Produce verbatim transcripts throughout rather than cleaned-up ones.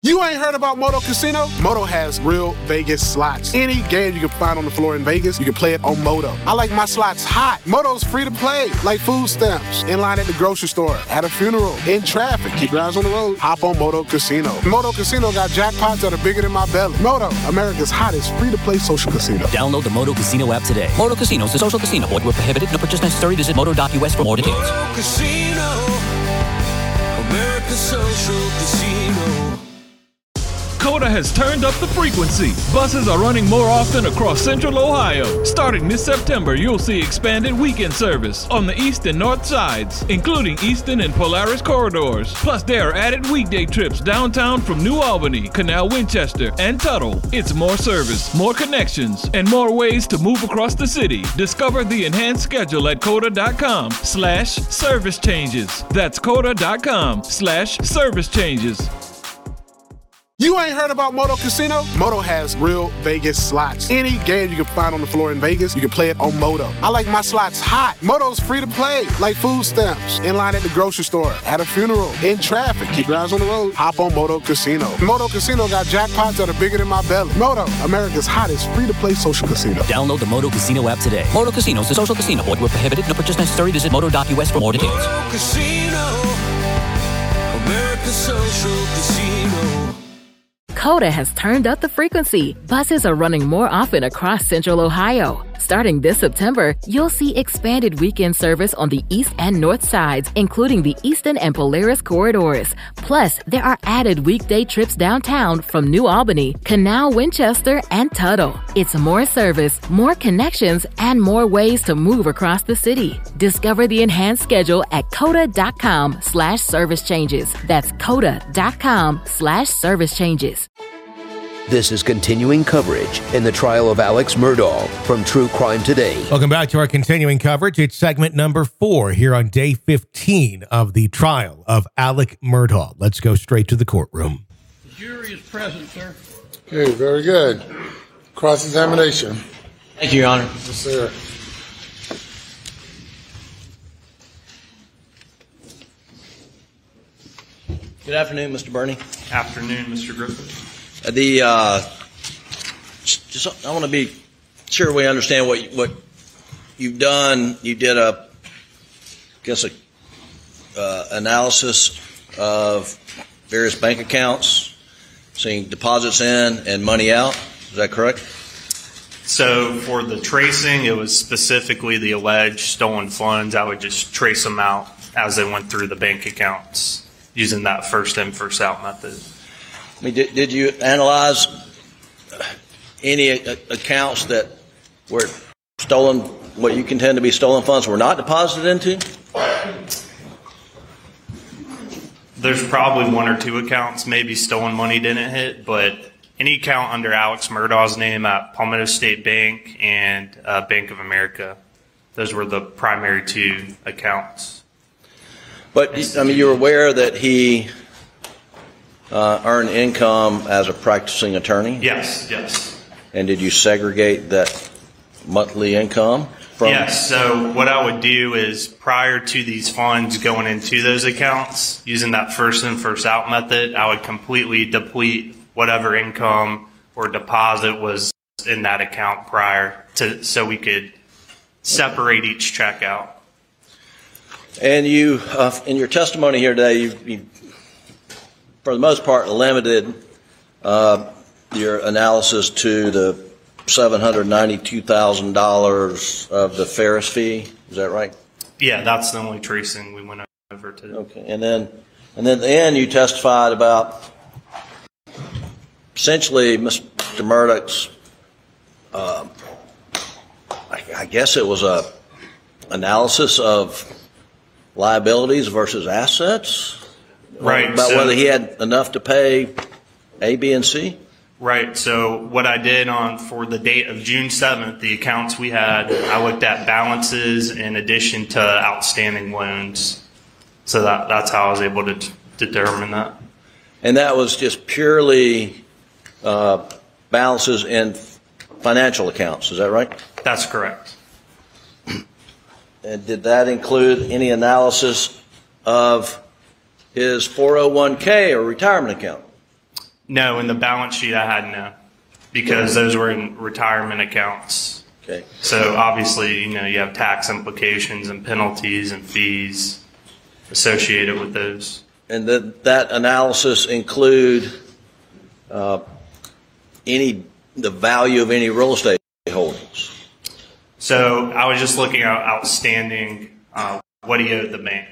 You ain't heard about Moto Casino? Moto has real Vegas slots. Any game you can find on the floor in Vegas, you can play it on Moto. I like my slots hot. Moto's free to play, like food stamps, in line at the grocery store, at a funeral, in traffic. Keep your eyes on the road. Hop on Moto Casino. Moto Casino got jackpots that are bigger than my belly. Moto, America's hottest free-to-play social casino. Download the Moto Casino app today. Moto Casino is a social casino. Void where prohibited. No purchase necessary. Visit moto dot U S for more details. Moto Casino, America's social casino. COTA has turned up the frequency. Buses are running more often across Central Ohio. Starting this September, you'll see expanded weekend service on the east and north sides, including Easton and Polaris corridors. Plus, there are added weekday trips downtown from New Albany, Canal Winchester, and Tuttle. It's more service, more connections, and more ways to move across the city. Discover the enhanced schedule at COTA dot com slash service changes. That's COTA dot com slash service changes. You ain't heard about Moto Casino? Moto has real Vegas slots. Any game you can find on the floor in Vegas, you can play it on Moto. I like my slots hot. Moto's free to play, like food stamps, in line at the grocery store, at a funeral, in traffic. Keep your eyes on the road. Hop on Moto Casino. Moto Casino got jackpots that are bigger than my belly. Moto, America's hottest free-to-play social casino. Download the Moto Casino app today. Moto Casino is a social casino. Void where prohibited. No purchase necessary. Visit moto dot U S for more details. Moto Casino, America's social casino. COTA has turned up the frequency. Buses are running more often across Central Ohio. Starting this September, you'll see expanded weekend service on the east and north sides, including the Easton and Polaris corridors. Plus, there are added weekday trips downtown from New Albany, Canal Winchester, and Tuttle. It's more service, more connections, and more ways to move across the city. Discover the enhanced schedule at COTA dot com slash service changes. That's COTA dot com slash service changes. This is continuing coverage in the trial of Alex Murdaugh from True Crime Today. Welcome back to our continuing coverage. It's segment number four here on day fifteen of the trial of Alex Murdaugh. Let's go straight to the courtroom. The jury is present, sir. Okay, very good. Cross-examination. Thank you, Your Honor. Yes, sir. Good afternoon, Mister Burney. Afternoon, Mister Griffith. The uh, just I want to be sure we understand what what you've done. You did a, I guess a uh, analysis of various bank accounts, seeing deposits in and money out. Is that correct? So for the tracing, it was specifically the alleged stolen funds. I would just trace them out as they went through the bank accounts using that first in, first out method. I mean, did, did you analyze any a, accounts that were stolen, what you contend to be stolen funds were not deposited into? There's probably one or two accounts maybe stolen money didn't hit, but any account under Alex Murdaugh's name at Palmetto State Bank and uh, Bank of America, those were the primary two accounts. But, I mean, you're aware that he Uh, earn income as a practicing attorney? Yes, yes. And did you segregate that monthly income from? Yes, so what I would do is prior to these funds going into those accounts, using that first in, first out method, I would completely deplete whatever income or deposit was in that account prior to, so we could separate each check out. And you, uh, in your testimony here today, you, you for the most part, limited uh, your analysis to the seven hundred ninety-two thousand dollars of the Ferris fee. Is that right? Yeah, that's the only tracing we went over today. Okay, and then, and then at the end, you testified about essentially Mister Murdaugh's. Uh, I, I guess it was a analysis of liabilities versus assets. Right. About so, whether he had enough to pay A, B, and C? Right. So what I did on for the date of June seventh, the accounts we had, I looked at balances in addition to outstanding loans. So that that's how I was able to t- determine that. And that was just purely uh, balances in financial accounts. Is that right? That's correct. And did that include any analysis of his four oh one k or retirement account? No, in the balance sheet I had no, because those were in retirement accounts. Okay. So obviously, you know, you have tax implications and penalties and fees associated with those. And did that analysis include uh, any the value of any real estate holdings? So I was just looking at outstanding, uh, what he owed the bank.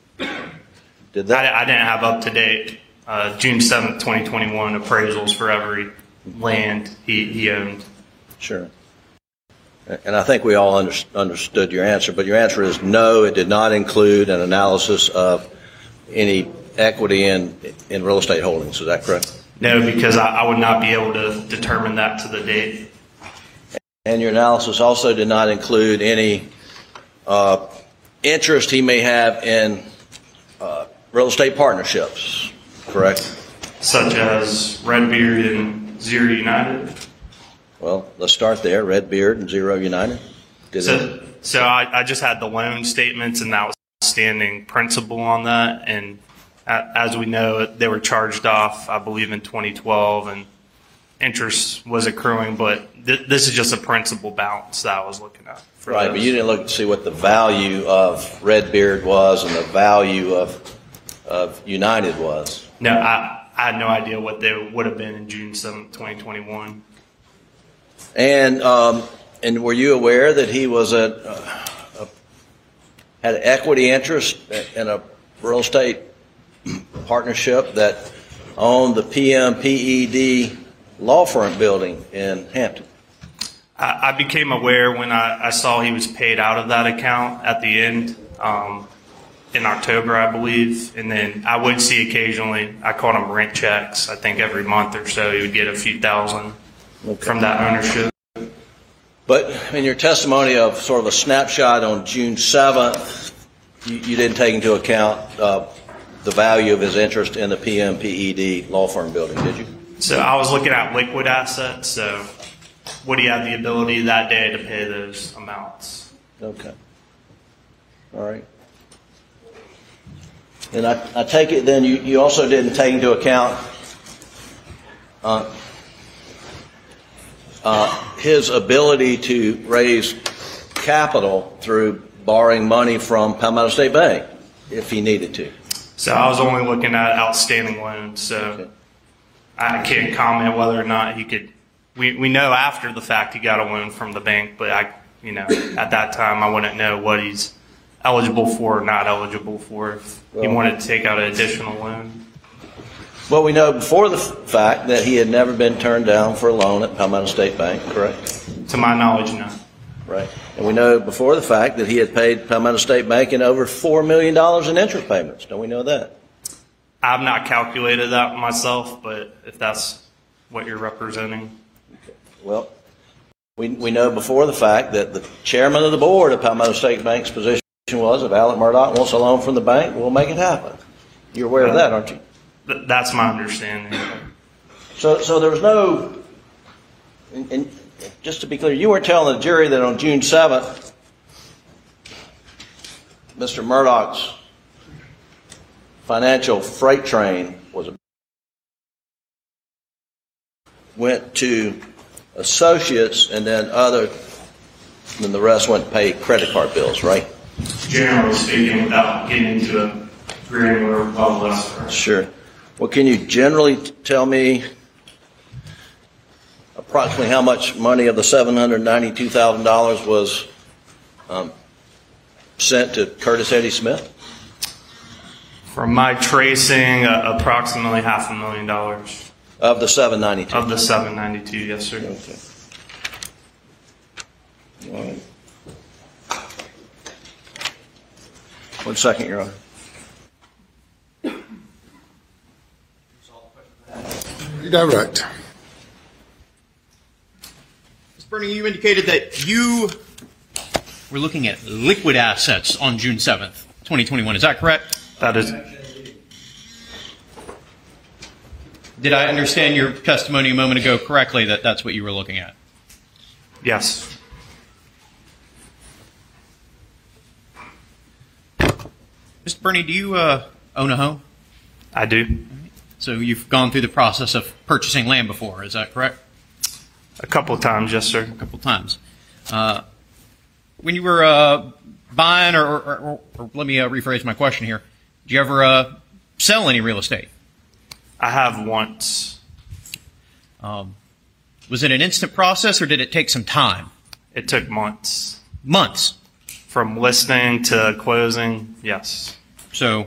Did that? I, I didn't have up to date uh, June seventh, twenty twenty-one appraisals for every land he, he owned. Sure. And I think we all under, understood your answer, but your answer is no, it did not include an analysis of any equity in in real estate holdings. Is that correct? No, because I, I would not be able to determine that to the date. And your analysis also did not include any uh, interest he may have in uh, real estate partnerships, correct? Such as Redbeard and Zero United. Well, let's start there. Redbeard and Zero United. Did so, it? so I, I just had the loan statements and that was outstanding principal on that. And as we know, they were charged off, I believe, in twenty twelve, and interest was accruing. But th- this is just a principal balance that I was looking at. Right, those. but you didn't look to see what the value of Redbeard was and the value of of United was. No, I, I had no idea what they would have been in June seventh, twenty twenty-one. And um, and were you aware that he was a, a had an equity interest in a real estate partnership that owned the P M P E D law firm building in Hampton? I, I became aware when I, I saw he was paid out of that account at the end um, in October, I believe. And then I would see occasionally, I called him rent checks. I think every month or so he would get a few thousand okay. from that ownership. But in your testimony of sort of a snapshot on June seventh, you, you didn't take into account uh, the value of his interest in the P M P E D law firm building, did you? So I was looking at liquid assets, so would he have the ability that day to pay those amounts? Okay. All right. And I, I take it then you, you also didn't take into account uh, uh, his ability to raise capital through borrowing money from Palmetto State Bank if he needed to. So I was only looking at outstanding loans, so okay. I can't comment whether or not he could. We we know after the fact he got a loan from the bank, but I, you know, at that time I wouldn't know what he's eligible for or not eligible for if well, he wanted to take out an additional loan. Well, we know before the fact that he had never been turned down for a loan at Palmetto State Bank, correct? To my knowledge, no. Right. And we know before the fact that he had paid Palmetto State Bank in over four million dollars in interest payments. Don't we know that? I've not calculated that myself, but if that's what you're representing. Okay. Well, we we know before the fact that the chairman of the board of Palmetto State Bank's position was, if Alec Murdaugh wants a loan from the bank, we'll make it happen. You're aware of that, aren't you? Th- that's my understanding. So, so there was no, and, and just to be clear, you weren't telling the jury that on June seventh, Mister Murdaugh's financial freight train was a, went to associates and then other, then the rest went to pay credit card bills, right? Generally speaking, without getting into a granular level. Sure. Well, can you generally tell me approximately how much money of the seven hundred ninety-two thousand dollars was um, sent to Curtis Eddie Smith? From my tracing, uh, approximately half a million dollars. Of the seven ninety-two? Of the seven ninety-two, yes, sir. Okay. All right. One second, Your Honor. Direct. Mister Bernie, you indicated that you were looking at liquid assets on June seventh, twenty twenty-one. Is that correct? That is. Did I understand your testimony a moment ago correctly that that's what you were looking at? Yes. Mister Bernie, do you uh, own a home? I do. So you've gone through the process of purchasing land before, is that correct? A couple of times, yes, sir. A couple of times. Uh, when you were uh, buying, or, or, or, or let me uh, rephrase my question here, did you ever uh, sell any real estate? I have once. Um, was it an instant process, or did it take some time? It took months. Months? From listing to closing, yes. So,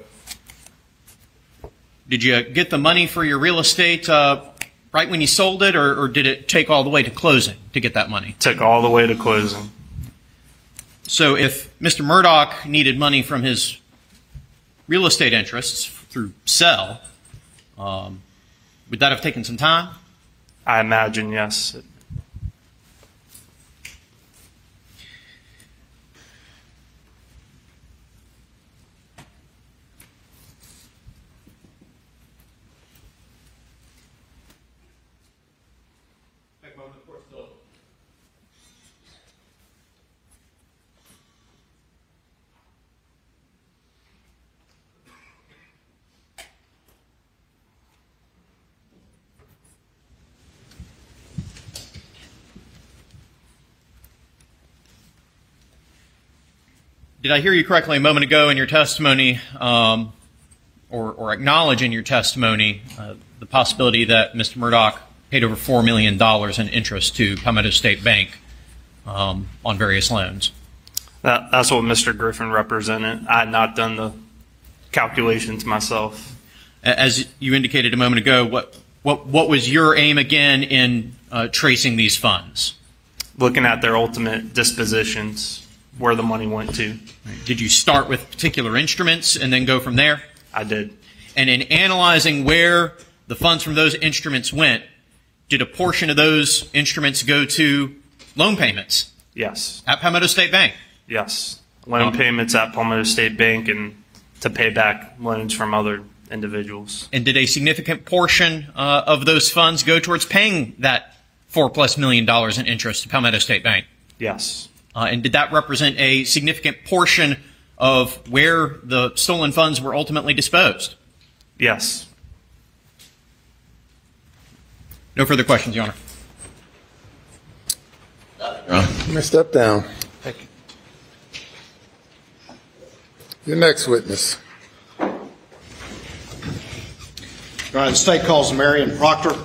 did you get the money for your real estate uh, right when you sold it, or, or did it take all the way to closing to get that money? Took all the way to closing. So if Mister Murdaugh needed money from his real estate interests through sell, um, would that have taken some time? I imagine, yes. Did I hear you correctly a moment ago in your testimony, um, or, or acknowledge in your testimony uh, the possibility that Mister Murdaugh paid over four million dollars in interest to Palmetto State Bank um, on various loans? That, that's what Mister Griffin represented. I had not done the calculations myself. As you indicated a moment ago, what what, what was your aim again in uh, tracing these funds? Looking at their ultimate dispositions, where the money went to. Did you start with particular instruments and then go from there? I did. And in analyzing where the funds from those instruments went, did a portion of those instruments go to loan payments? Yes. At Palmetto State Bank? Yes. Loan um, payments at Palmetto State Bank and to pay back loans from other individuals. And did a significant portion uh, of those funds go towards paying that four plus million dollars in interest to Palmetto State Bank? Yes. Uh, and did that represent a significant portion of where the stolen funds were ultimately disposed? Yes. No further questions, Your Honor. Let me step down. Thank you. Your next witness. Your Honor, the state calls Marion Proctor.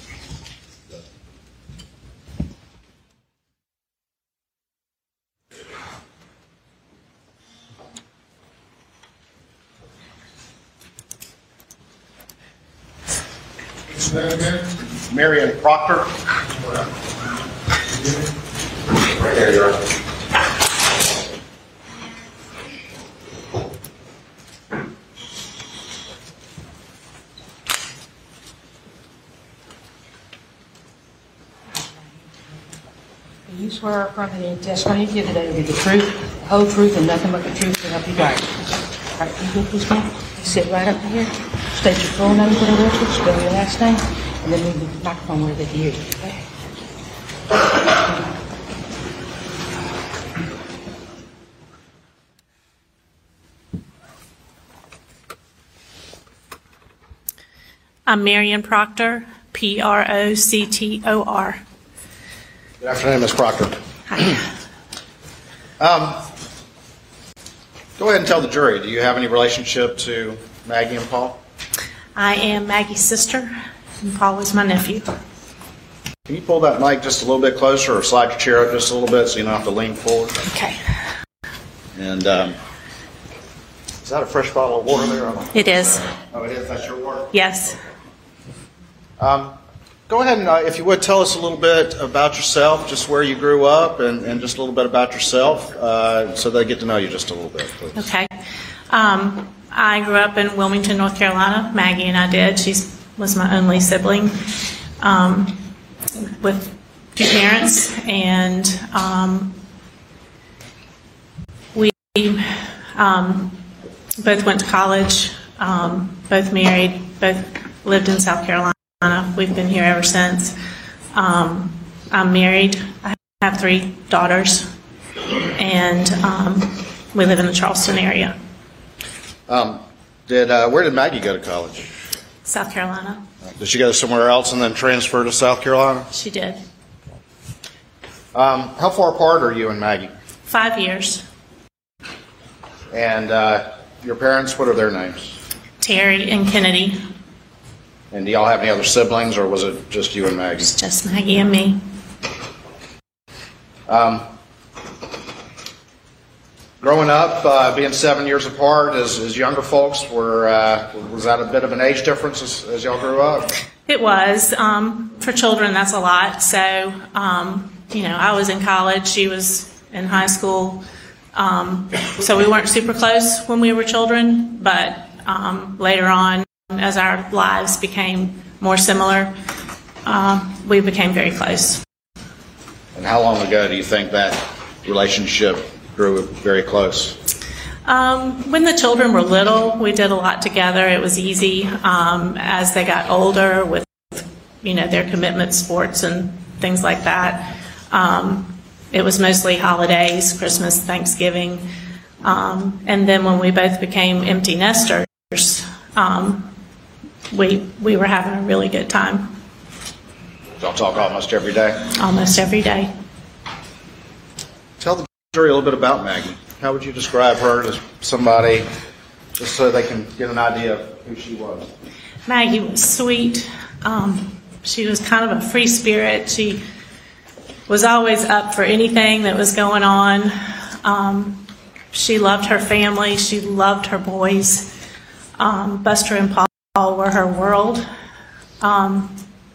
Marion Proctor. Right here, Your Honor. Do you swear or affirm that any testimony you give today will be the truth, the whole truth, and nothing but the truth to help you God? All right, you good, please, ma'am? You sit right up here. State your full name for the record, spell your last name, and then move the microphone where they can hear you, okay? I'm Marion Proctor, P R O C T O R. Good afternoon, Miz Proctor. Hi. Um, go ahead and tell the jury, do you have any relationship to Maggie and Paul? I am Maggie's sister, and Paul is my nephew. Can you pull that mic just a little bit closer or slide your chair up just a little bit so you don't have to lean forward? Okay. And um, is that a fresh bottle of water there? It is. Oh, it is? That's your water? Yes. Um, go ahead and, uh, if you would, tell us a little bit about yourself, just where you grew up, and, and just a little bit about yourself, uh, so they get to know you just a little bit, please. Okay. Um, I grew up in Wilmington, North Carolina. Maggie and I did. She was my only sibling, um, with two parents, and um, we um, both went to college, um, both married, both lived in South Carolina. We've been here ever since. Um, I'm married. I have three daughters, and um, we live in the Charleston area. Um, did uh, where did Maggie go to college? South Carolina. Did she go somewhere else and then transfer to South Carolina? She did. Um, how far apart are you and Maggie? Five years. And uh, your parents, what are their names? Terry and Kennedy. And do y'all have any other siblings, or was it just you and Maggie? It's just Maggie and me. Um, growing up, uh, being seven years apart as, as younger folks, were uh, was that a bit of an age difference as, as y'all grew up? It was. Um, for children, that's a lot. So, um, you know, I was in college. She was in high school. Um, so we weren't super close when we were children, but um, later on, as our lives became more similar, uh, we became very close. And how long ago do you think that relationship grew very close? Um, when the children were little, we did a lot together. It was easy. Um, as they got older, with you know their commitment, sports, and things like that, um, it was mostly holidays, Christmas, Thanksgiving, um, and then when we both became empty nesters, um, we we were having a really good time. Y'all talk almost every day? Almost every day. Tell the jury a little bit about Maggie. How would you describe her as somebody, just so they can get an idea of who she was? Maggie was sweet. Um, she was kind of a free spirit. She was always up for anything that was going on. Um, she loved her family. She loved her boys. Um, Buster and Paul were her world. Um,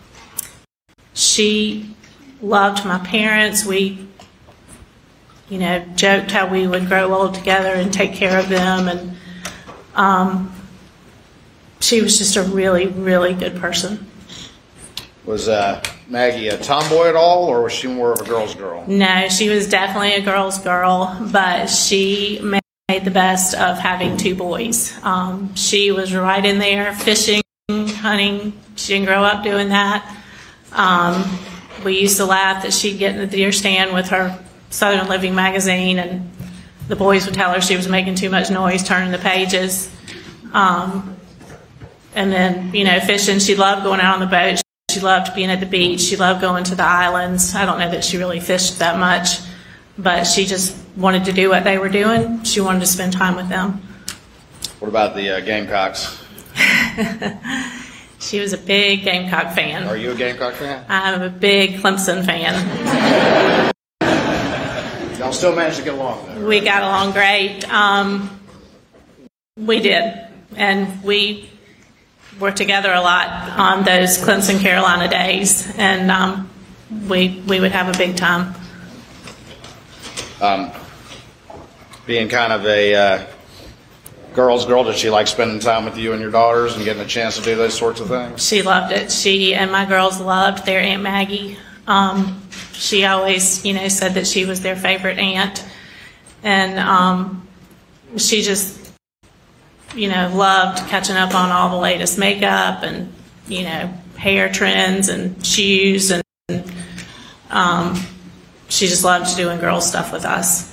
she loved my parents. We, you know, joked how we would grow old together and take care of them. And um, she was just a really, really good person. Was uh, Maggie a tomboy at all, or was she more of a girl's girl? No, she was definitely a girl's girl, but she made the best of having two boys. Um, she was right in there fishing, hunting. She didn't grow up doing that. Um, we used to laugh that she'd get in the deer stand with her Southern Living magazine, and the boys would tell her she was making too much noise turning the pages. Um, and then, you know, fishing, she loved going out on the boat. She loved being at the beach. She loved going to the islands. I don't know that she really fished that much, but she just wanted to do what they were doing. She wanted to spend time with them. What about the uh, Gamecocks? She was a big Gamecock fan. Are you a Gamecock fan? I'm a big Clemson fan. Y'all still managed to get along, though, right? We got along great. Um, we did. And we were together a lot on those Clemson Carolina days. And um, we we would have a big time. Um, being kind of a uh, girl's girl, did she like spending time with you and your daughters and getting a chance to do those sorts of things? She loved it. She and my girls loved their Aunt Maggie. Um, she always, you know, said that she was their favorite aunt. And um, she just, you know, loved catching up on all the latest makeup and, you know, hair trends and shoes. And um, she just loved doing girl stuff with us.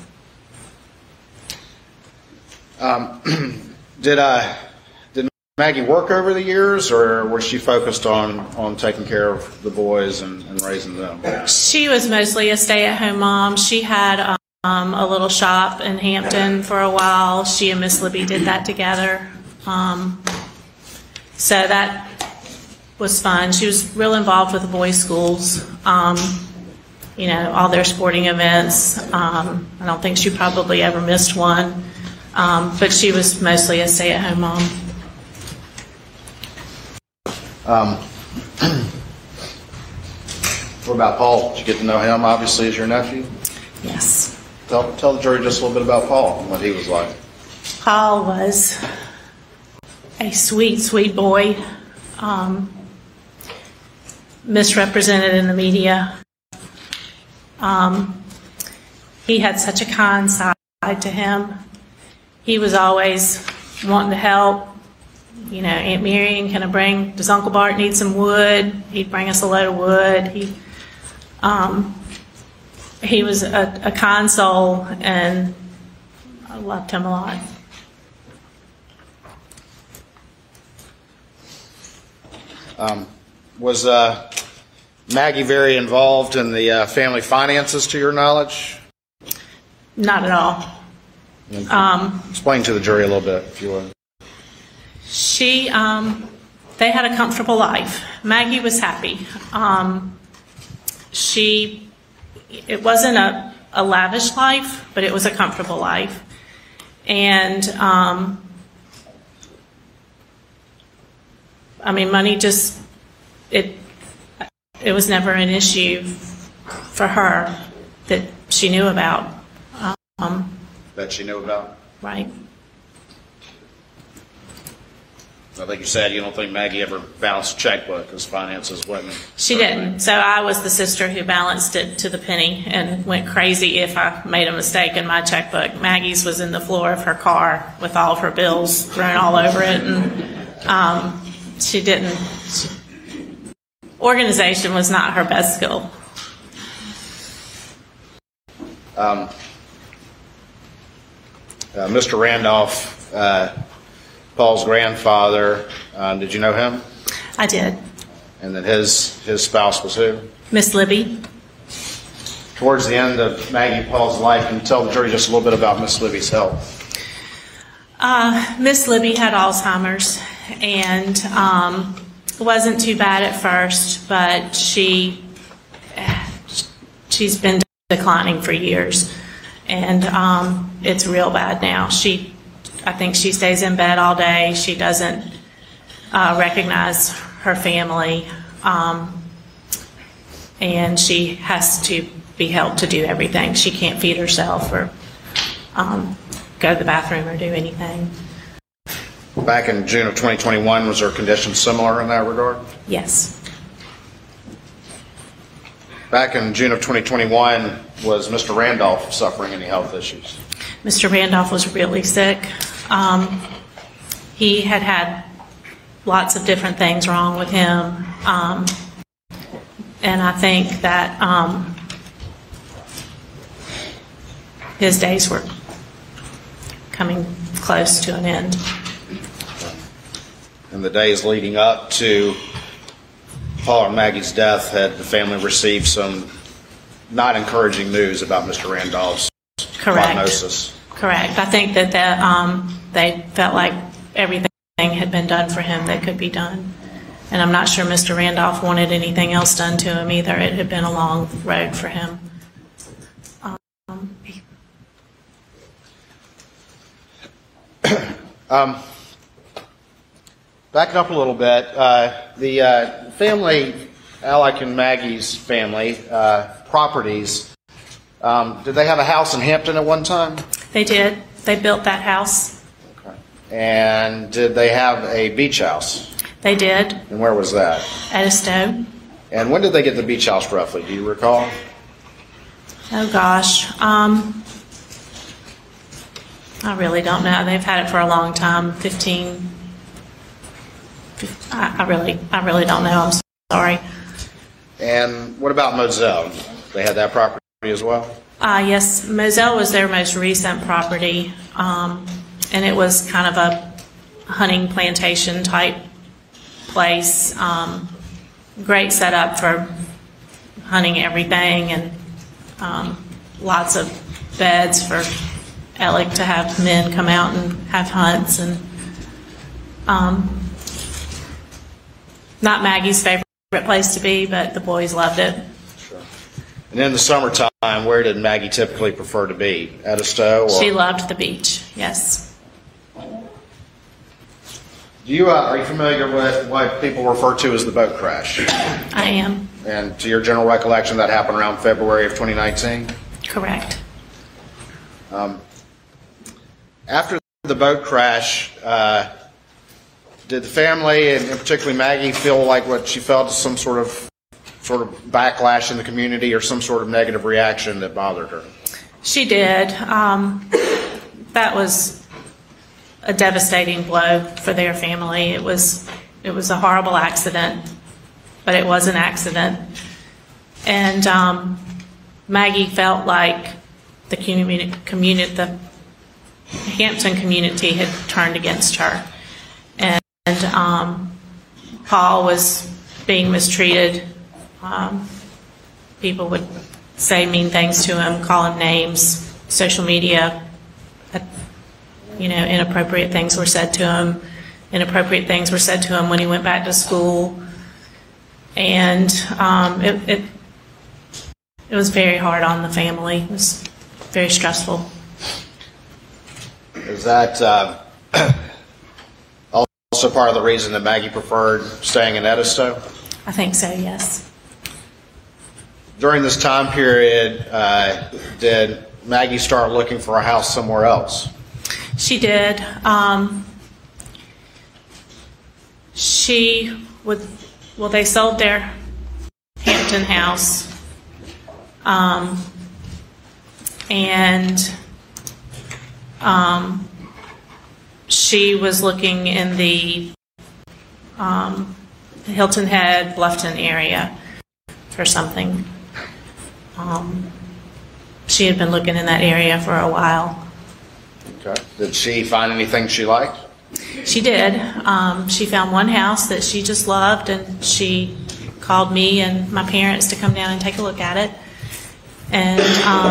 Um, did uh, did Maggie work over the years, or was she focused on, on taking care of the boys and, and raising them? She was mostly a stay-at-home mom. She had um, a little shop in Hampton for a while. She and Miss Libby did that together. Um, so that was fun. She was real involved with the boys' schools, um, you know, all their sporting events. Um, I don't think she probably ever missed one. Um, but she was mostly a stay-at-home mom. Um, what about Paul? Did you get to know him, obviously, as your nephew? Yes. Tell, tell the jury just a little bit about Paul and what he was like. Paul was a sweet, sweet boy, um, misrepresented in the media. Um, he had such a kind side to him. He was always wanting to help. You know, Aunt Marion, can I bring, does Uncle Bart need some wood? He'd bring us a load of wood. He, um, he was a, a kind soul, and I loved him a lot. Um, was uh, Maggie very involved in the uh, family finances, to your knowledge? Not at all. Um, Explain to the jury a little bit, if you would. She, um, they had a comfortable life. Maggie was happy. Um, she, it wasn't a, a lavish life, but it was a comfortable life. And, um, I mean, money just, it, it was never an issue for her that she knew about. Um, that she knew about? Right. I think you said you don't think Maggie ever balanced a checkbook because finances wasn't. She didn't. So I was the sister who balanced it to the penny and went crazy if I made a mistake in my checkbook. Maggie's was in the floor of her car with all of her bills thrown all over it, and um, she didn't. She, organization was not her best skill. Um, uh, Mister Randolph. Uh, Paul's grandfather, um, did you know him? I did. And then his his spouse was who? Miss Libby. Towards the end of Maggie and Paul's life, can you tell the jury just a little bit about Miss Libby's health? Uh, Miss Libby had Alzheimer's, and um, it wasn't too bad at first, but she she's been declining for years, and um, it's real bad now. She I think she stays in bed all day. She doesn't uh, recognize her family, um, and she has to be helped to do everything. She can't feed herself or um, go to the bathroom or do anything. Back in June of twenty twenty-one, was her condition similar in that regard? Yes. Back in June of twenty twenty-one, was Mister Randolph suffering any health issues? Mister Randolph was really sick. Um, he had had lots of different things wrong with him, um, and I think that um, his days were coming close to an end. In the days leading up to Paul and Maggie's death, had the family received some not encouraging news about Mister Randolph's Correct. prognosis? Correct. I think that the, um, they felt like everything had been done for him that could be done. And I'm not sure Mister Randolph wanted anything else done to him either. It had been a long road for him. Um, um, backing up a little bit, uh, the uh, family, Alec and Maggie's family, uh, properties, um, did they have a house in Hampton at one time? They did. They built that house. Okay. And did they have a beach house? They did. And where was that? At Estow. And when did they get the beach house roughly? Do you recall? Oh gosh. Um, I really don't know. They've had it for a long time. Fifteen. I, I really, I really don't know. I'm sorry. And what about Moselle? They had that property as well? Uh, yes, Moselle was their most recent property, um, and it was kind of a hunting plantation type place. Um, great setup for hunting everything, and um, lots of beds for Alec to have men come out and have hunts, and um, not Maggie's favorite place to be, but the boys loved it. Sure. And in the summertime, where did Maggie typically prefer to be? At Estow? Or? She loved the beach, yes. Do you, uh, are you familiar with what people refer to as the boat crash? I am. And to your general recollection, that happened around February of twenty nineteen? Correct. Um, after the boat crash, uh, did the family, and particularly Maggie, feel like what she felt some sort of sort of backlash in the community or some sort of negative reaction that bothered her? She did. Um, that was a devastating blow for their family. It was it was a horrible accident, but it was an accident. And um, Maggie felt like the community, community, the Hampton community had turned against her. And um, Paul was being mistreated. Um, people would say mean things to him, call him names, social media, uh, you know, inappropriate things were said to him. Inappropriate things were said to him when he went back to school. And um, it, it, it was very hard on the family. It was very stressful. Is that uh, also part of the reason that Maggie preferred staying in Edisto? I think so, yes. During this time period, uh, did Maggie start looking for a house somewhere else? She did. Um, she would, well, they sold their Hampton house. Um, and um, she was looking in the um, Hilton Head, Bluffton area for something. Um, she had been looking in that area for a while. Okay. Did she find anything she liked? She did. Um, she found one house that she just loved, and she called me and my parents to come down and take a look at it. And um,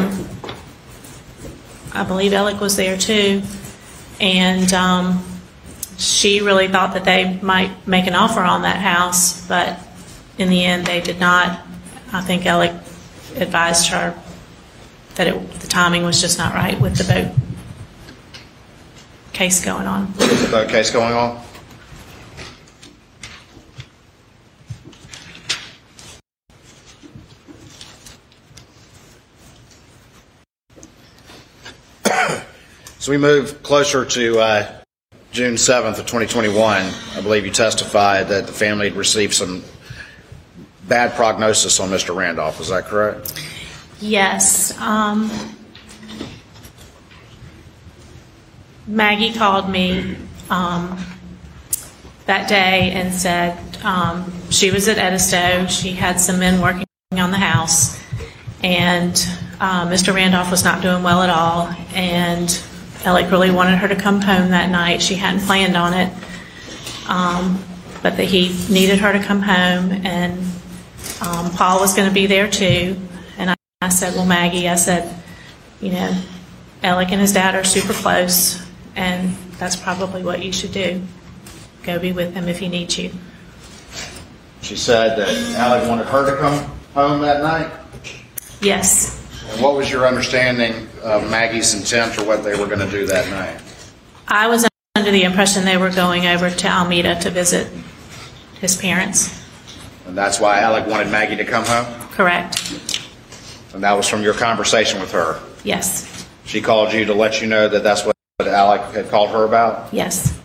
I believe Alec was there too. And um, she really thought that they might make an offer on that house, but in the end they did not. I think Alec advised her that it, the timing was just not right with the boat case going on. The boat case going on? So we move closer to uh, June seventh of twenty twenty-one. I believe you testified that the family had received some bad prognosis on Mister Randolph. Is that correct? Yes. Um, Maggie called me um, that day and said um, she was at Edisto. She had some men working on the house, and uh, Mister Randolph was not doing well at all, and Alec really wanted her to come home that night. She hadn't planned on it, um, but that he needed her to come home, and um, Paul was going to be there too. And I, I said, well, Maggie, I said, you know, Alec and his dad are super close, and that's probably what you should do. Go be with him if he needs you. She said that Alec wanted her to come home that night? Yes. And what was your understanding of Maggie's intent or what they were going to do that night? I was under the impression they were going over to Alameda to visit his parents. And that's why Alec wanted Maggie to come home? Correct. And that was from your conversation with her? Yes. She called you to let you know that that's what Alec had called her about? Yes.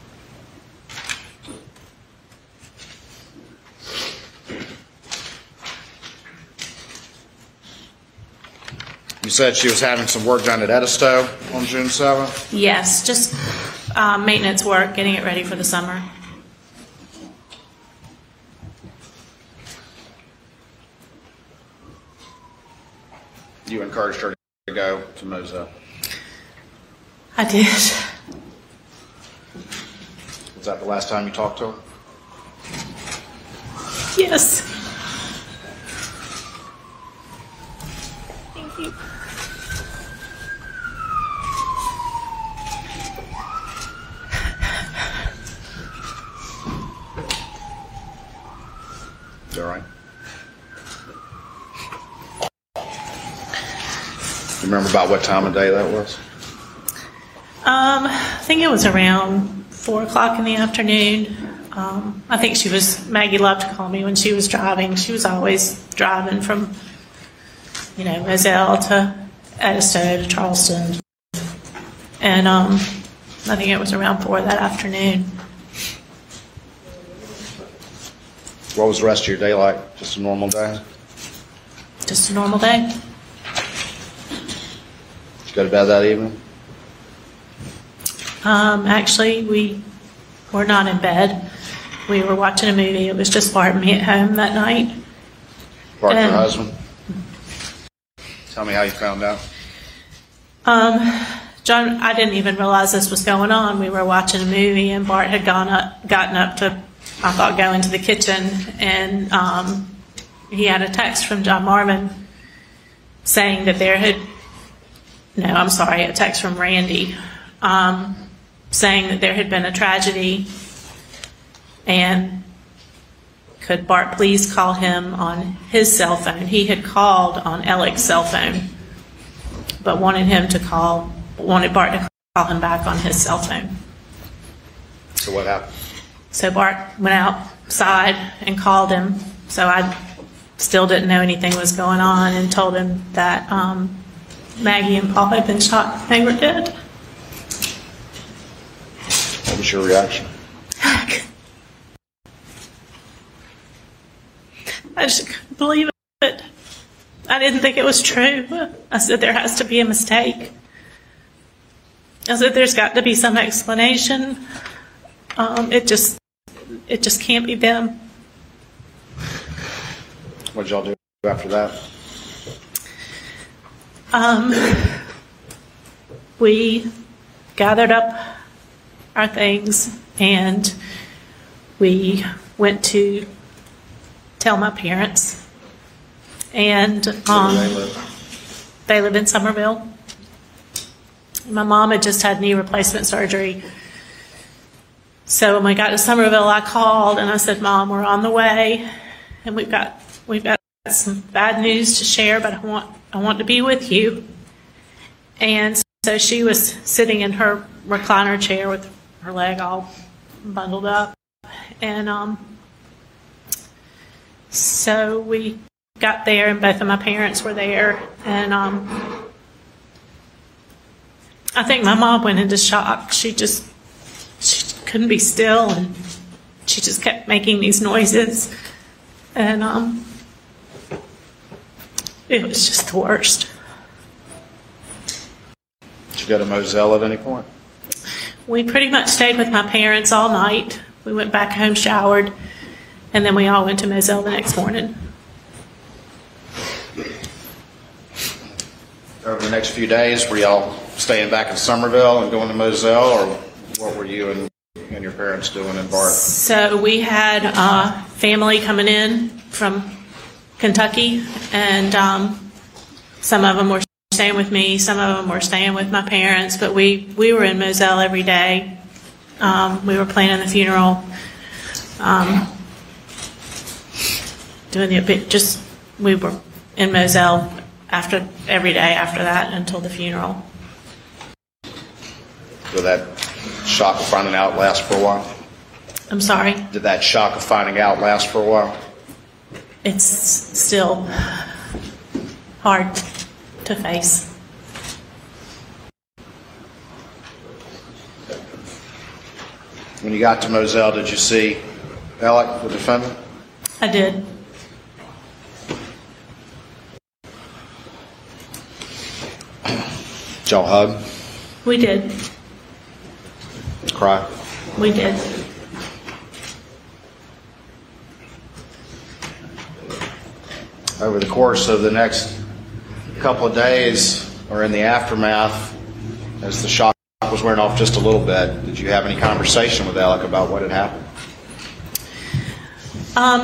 You said she was having some work done at Edisto on June seventh? Yes, just uh, maintenance work, getting it ready for the summer. You encouraged her to go to Moza? I did. Was that the last time you talked to her? Yes. Thank you. Is that right? You remember about what time of day that was? Um, I think it was around four o'clock in the afternoon. Um, I think she was, Maggie loved to call me when she was driving. She was always driving from, you know, Moselle to Edisto to Charleston. And um, I think it was around four that afternoon. What was the rest of your day like? Just a normal day? Just a normal day. Did you go to bed that evening? Um, actually, we were not in bed. We were watching a movie. It was just Bart and me at home that night. Bart and and, your husband? Tell me how you found out. Um, John, I didn't even realize this was going on. We were watching a movie, and Bart had gone up, gotten up to I thought, go into the kitchen, and um, he had a text from John Marvin saying that there had, no, I'm sorry, a text from Randy um, saying that there had been a tragedy, and could Bart please call him on his cell phone. He had called on Alec's cell phone, but wanted him to call, wanted Bart to call him back on his cell phone. So what happened? So Bart went outside and called him. So I still didn't know anything was going on, and told him that um, Maggie and Paul had been shot. They were dead. What was your reaction? I just couldn't believe it. I didn't think it was true. I said, there has to be a mistake. I said, there's got to be some explanation. Um, it just, it just can't be them. What did y'all do after that? Um, we gathered up our things, and we went to tell my parents. And um, Where do they live? they live in Somerville. My mom had just had knee replacement surgery. So when we got to Somerville, I called and I said, Mom, we're on the way, and we've got we've got some bad news to share, but I want I want to be with you. And so she was sitting in her recliner chair with her leg all bundled up, and um, so we got there, and both of my parents were there, and um, I think my mom went into shock. She just she couldn't be still, and she just kept making these noises, and um, it was just the worst. Did you go to Moselle at any point? We pretty much stayed with my parents all night. We went back home, showered, and then we all went to Moselle the next morning. Over the next few days, were y'all staying back in Somerville and going to Moselle, or what were you and, and your parents doing in Bart? So we had uh, family coming in from Kentucky, and um, some of them were staying with me, some of them were staying with my parents, but we, we were in Moselle every day. Um, we were planning the funeral, um, doing the, just, we were in Moselle after every day after that until the funeral. Did that shock of finding out last for a while? I'm sorry? Did that shock of finding out last for a while? It's still hard to face. When you got to Moselle, did you see Alec, the defendant? I did. Did y'all hug? We did. Cry? We did. Over the course of the next couple of days, or in the aftermath, as the shock was wearing off just a little bit, did you have any conversation with Alec about what had happened? Um,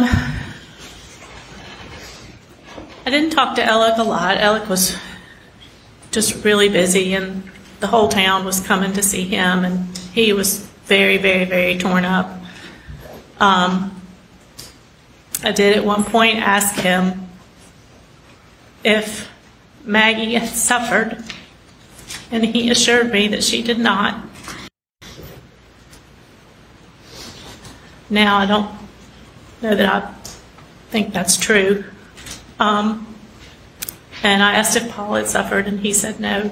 I didn't talk to Alec a lot. Alec was just really busy, and the whole town was coming to see him, and he was very, very, very torn up. Um, I did at one point ask him if Maggie had suffered, and he assured me that she did not. Now, I don't know that I think that's true. Um, and I asked if Paul had suffered, and he said no.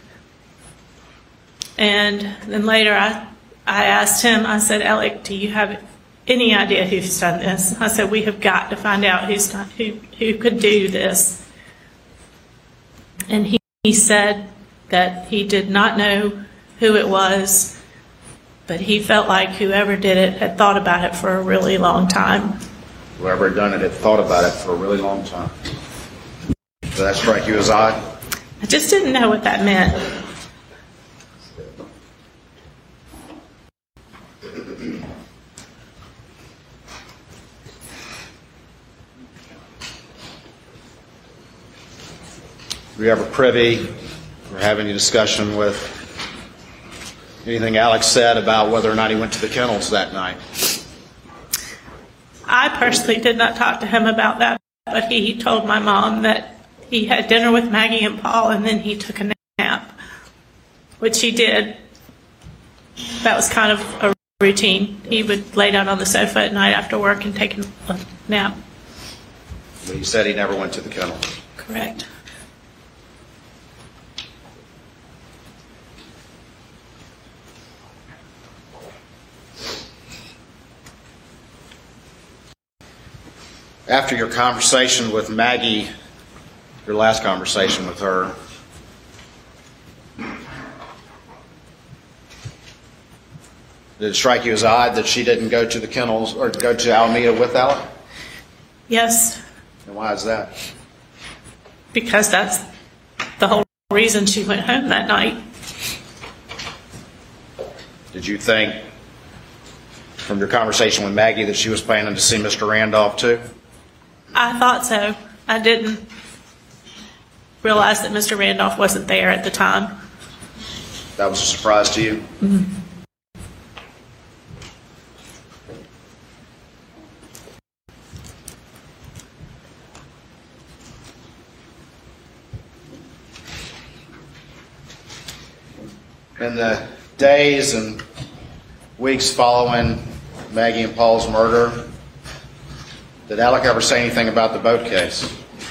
And then later I, I asked him, I said, Alec, do you have any idea who's done this? I said, we have got to find out who's done, who, who could do this. And he, he said that he did not know who it was, but he felt like whoever did it had thought about it for a really long time. Whoever had done it had thought about it for a really long time. Did that strike you as odd? I just didn't know what that meant. were you ever privy or have any discussion with anything Alex said about whether or not he went to the kennels that night? I personally did not talk to him about that, but he told my mom that he had dinner with Maggie and Paul and then he took a nap, which he did. That was kind of a routine. He would lay down on the sofa at night after work and take a nap. But he said he never went to the kennel. Correct. After your conversation with Maggie, your last conversation with her, did it strike you as odd that she didn't go to the kennels or go to Alameda with Alec? Yes. And why is that? Because that's the whole reason she went home that night. Did you think, from your conversation with Maggie, that she was planning to see Mister Randolph too? I thought so. I didn't realize that Mister Randolph wasn't there at the time. That was a surprise to you? Mm-hmm. In the days and weeks following Maggie and Paul's murder, did Alec ever say anything about the boat case?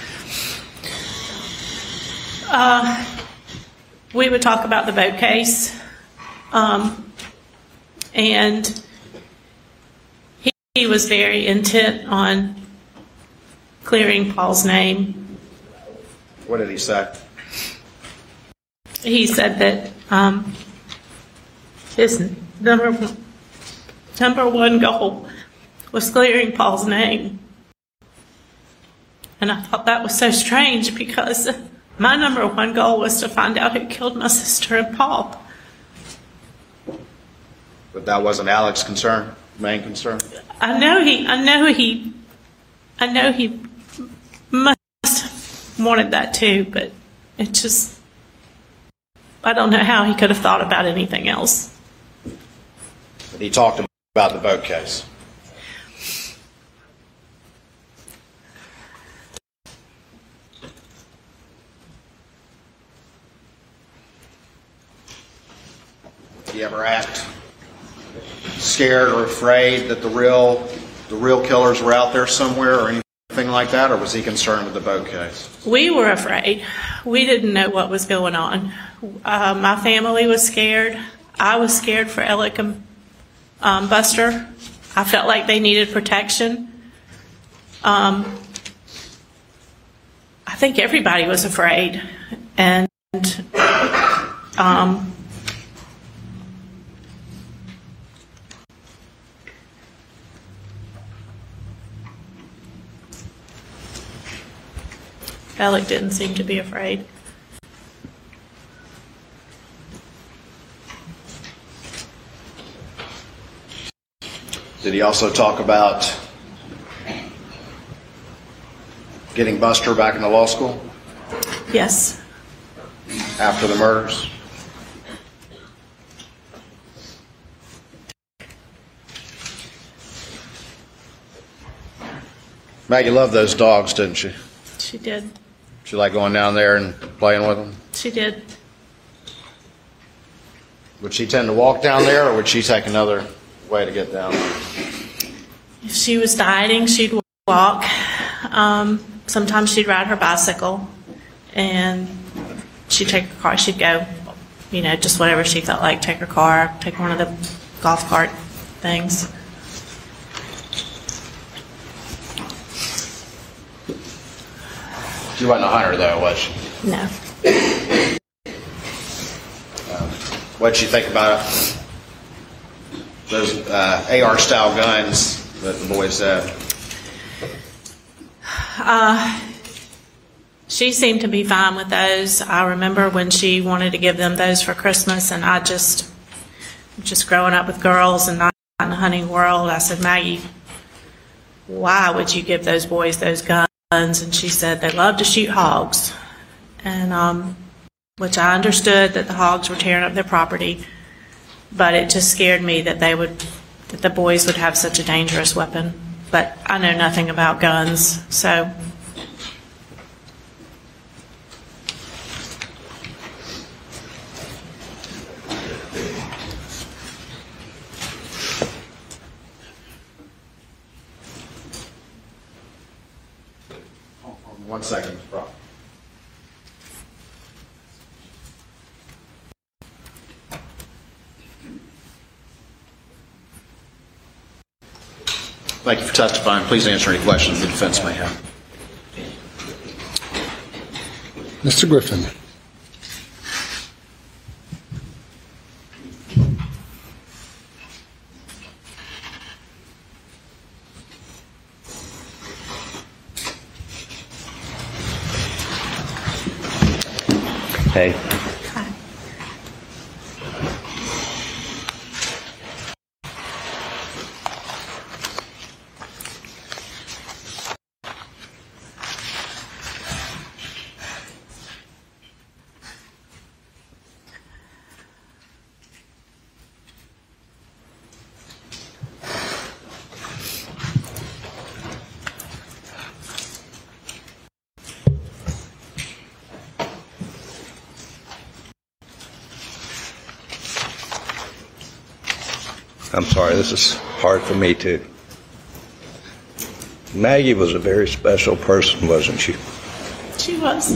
Uh, we would talk about the boat case, um, and he, he was very intent on clearing Paul's name. What did he say? He said that um, his number one, number one goal was clearing Paul's name. And I thought that was so strange because my number one goal was to find out who killed my sister and Paul. But that wasn't Alec's concern, main concern? I know he, I know he, I know he must have wanted that too, but it just, I don't know how he could have thought about anything else. But he talked about the boat case. Do you ever act scared or afraid that the real the real killers were out there somewhere or anything like that, or was he concerned with the boat case? We were afraid. We didn't know what was going on. Uh, my family was scared. I was scared for Alec and um, Buster. I felt like they needed protection. Um, I think everybody was afraid. And um, Alec didn't seem to be afraid. Did he also talk about getting Buster back into law school? Yes. After the murders? Maggie loved those dogs, didn't she? She did. She liked going down there and playing with them? She did. Would she tend to walk down there, or would she take another way to get down there? If she was dieting, she'd walk. Um, sometimes she'd ride her bicycle, and she'd take her car. She'd go, you know, just whatever she felt like. Take her car, take one of the golf cart things. She wasn't a hunter, though, was she? No. Um, what'd you think about those uh, A R-style guns that the boys had? Uh, she seemed to be fine with those. I remember when she wanted to give them those for Christmas, and I just, just growing up with girls and not in the hunting world, I said, Maggie, why would you give those boys those guns? And she said they love to shoot hogs. and um, which I understood that the hogs were tearing up their property, but it just scared me that they would, that the boys would have such a dangerous weapon. But I know nothing about guns, so. One second, Rob. Thank you for testifying. Please answer any questions the defense may have. Mister Griffin. Hey. I'm sorry, this is hard for me too. Maggie was a very special person, wasn't she? She was.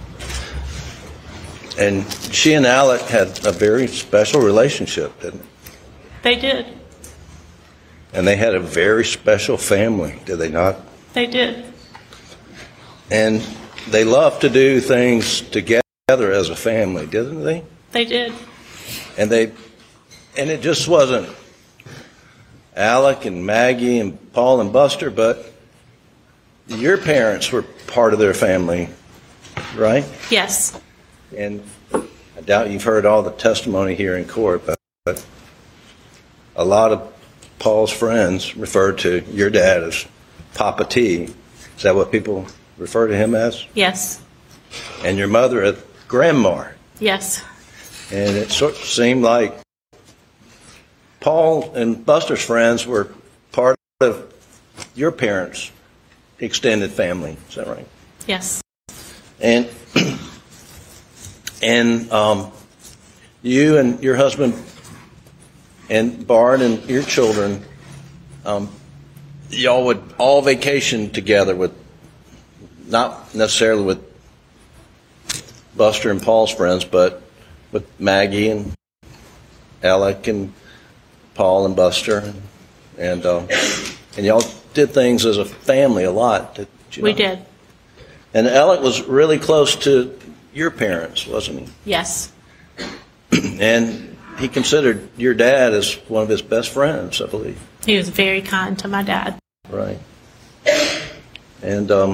And she and Alec had a very special relationship, didn't they? They did. And they had a very special family, did they not? They did. And they loved to do things together as a family, didn't they? They did. And they, and it just wasn't Alec and Maggie and Paul and Buster, but your parents were part of their family, right? Yes. And I doubt you've heard all the testimony here in court, but, but a lot of Paul's friends refer to your dad as Papa T. Is that what people refer to him as? Yes. And your mother as Grandma. Yes. And it sort of seemed like Paul and Buster's friends were part of your parents' extended family. Is that right? Yes. And and um, you and your husband and Bart and your children, um, y'all would all vacation together with, not necessarily with Buster and Paul's friends, but with Maggie and Alec and Paul and Buster, and and, um, and y'all did things as a family a lot. Did you We know? did. And Alec was really close to your parents, wasn't he? Yes. And he considered your dad as one of his best friends, I believe. He was very kind to my dad. Right. And um,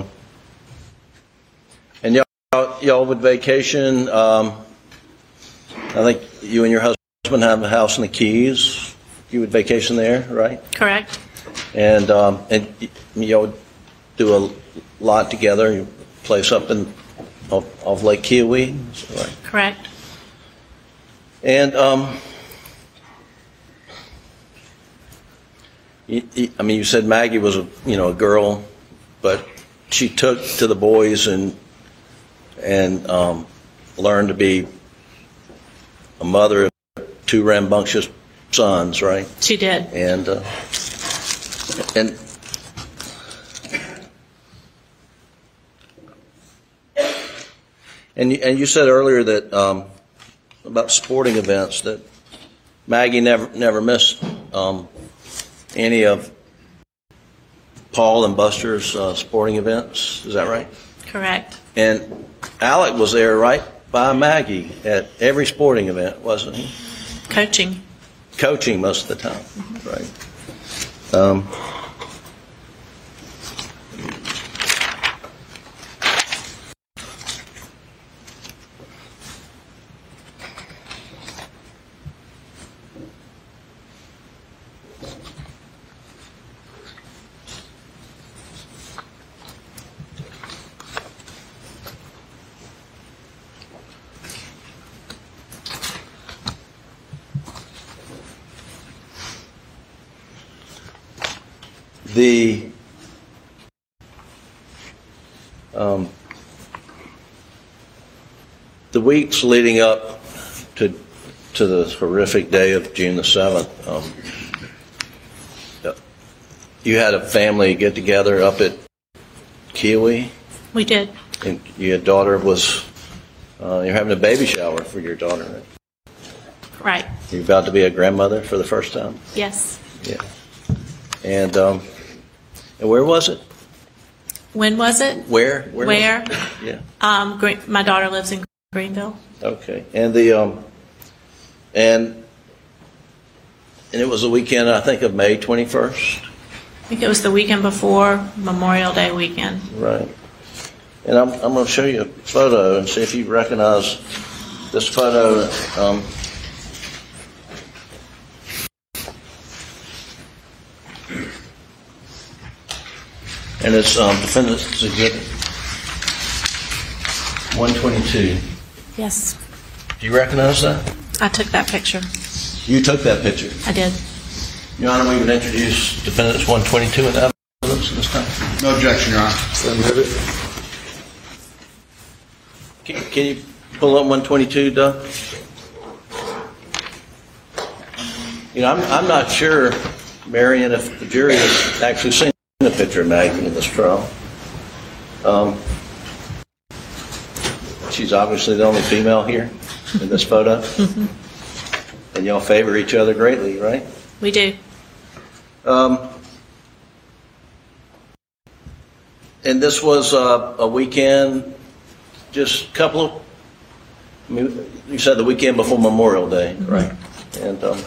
and y'all y'all would vacation. Um, I think you and your husband have a house in the Keys. You would vacation there, right? Correct. And um, and y- y'all would do a lot together. You place up in off, off Lake Kiowee, is that right? Correct. And um, you, you, I mean, you said Maggie was a you know a girl, but she took to the boys and and um, learned to be a mother of two rambunctious sons, right? She did. And uh, and and you, and you said earlier that um, about sporting events that Maggie never never missed um, any of Paul and Buster's uh, sporting events. Is that right? Correct. And Alec was there right by Maggie at every sporting event, wasn't he? Coaching. Coaching most of the time, right? Um, The um, the weeks leading up to to the horrific day of June the seventh, um, you had a family get together up at Kiwi. We did. And your daughter was, uh, you're having a baby shower for your daughter, right? Right. You're about to be a grandmother for the first time? Yes. Yeah. And, um, and where was it? When was it? Where? Where? Where? was it? Yeah. Um, Green, my daughter lives in Greenville. Okay. And the, um, and, and it was the weekend, I think, of May twenty-first? I think it was the weekend before Memorial Day weekend. Right. And I'm, I'm going to show you a photo and see if you recognize this photo. Um, and it's um, Defendant's Exhibit one twenty-two. Yes. Do you recognize that? I took that picture. You took that picture? I did. Your Honor, we would introduce Defendants one twenty-two and evidence this time. No objection, Your Honor. Can, can you pull up one twenty-two, Doug? You know, I'm, I'm not sure, Marion, if the jury has actually seen a picture of Maggie in this trial. Um, she's obviously the only female here in this photo. Mm-hmm. And y'all favor each other greatly, right? We do. Um, and this was uh, a weekend, just a couple of, I mean, you said the weekend before Memorial Day, mm-hmm. right? And um,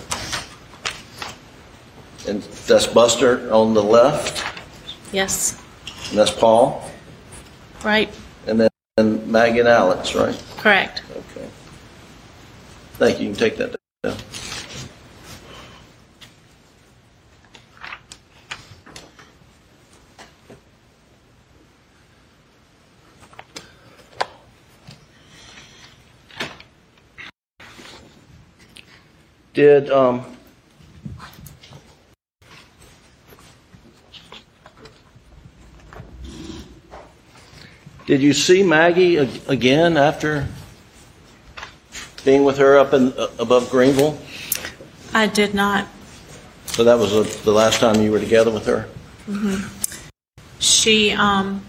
and that's Buster on the left. Yes. And that's Paul. Right. And then and Maggie and Alex, right? Correct. Okay. Thank you. You can take that down. Did um, did you see Maggie again after being with her up in uh, above Greenville? I did not. So that was uh, the last time you were together with her? Mm-hmm. She, um,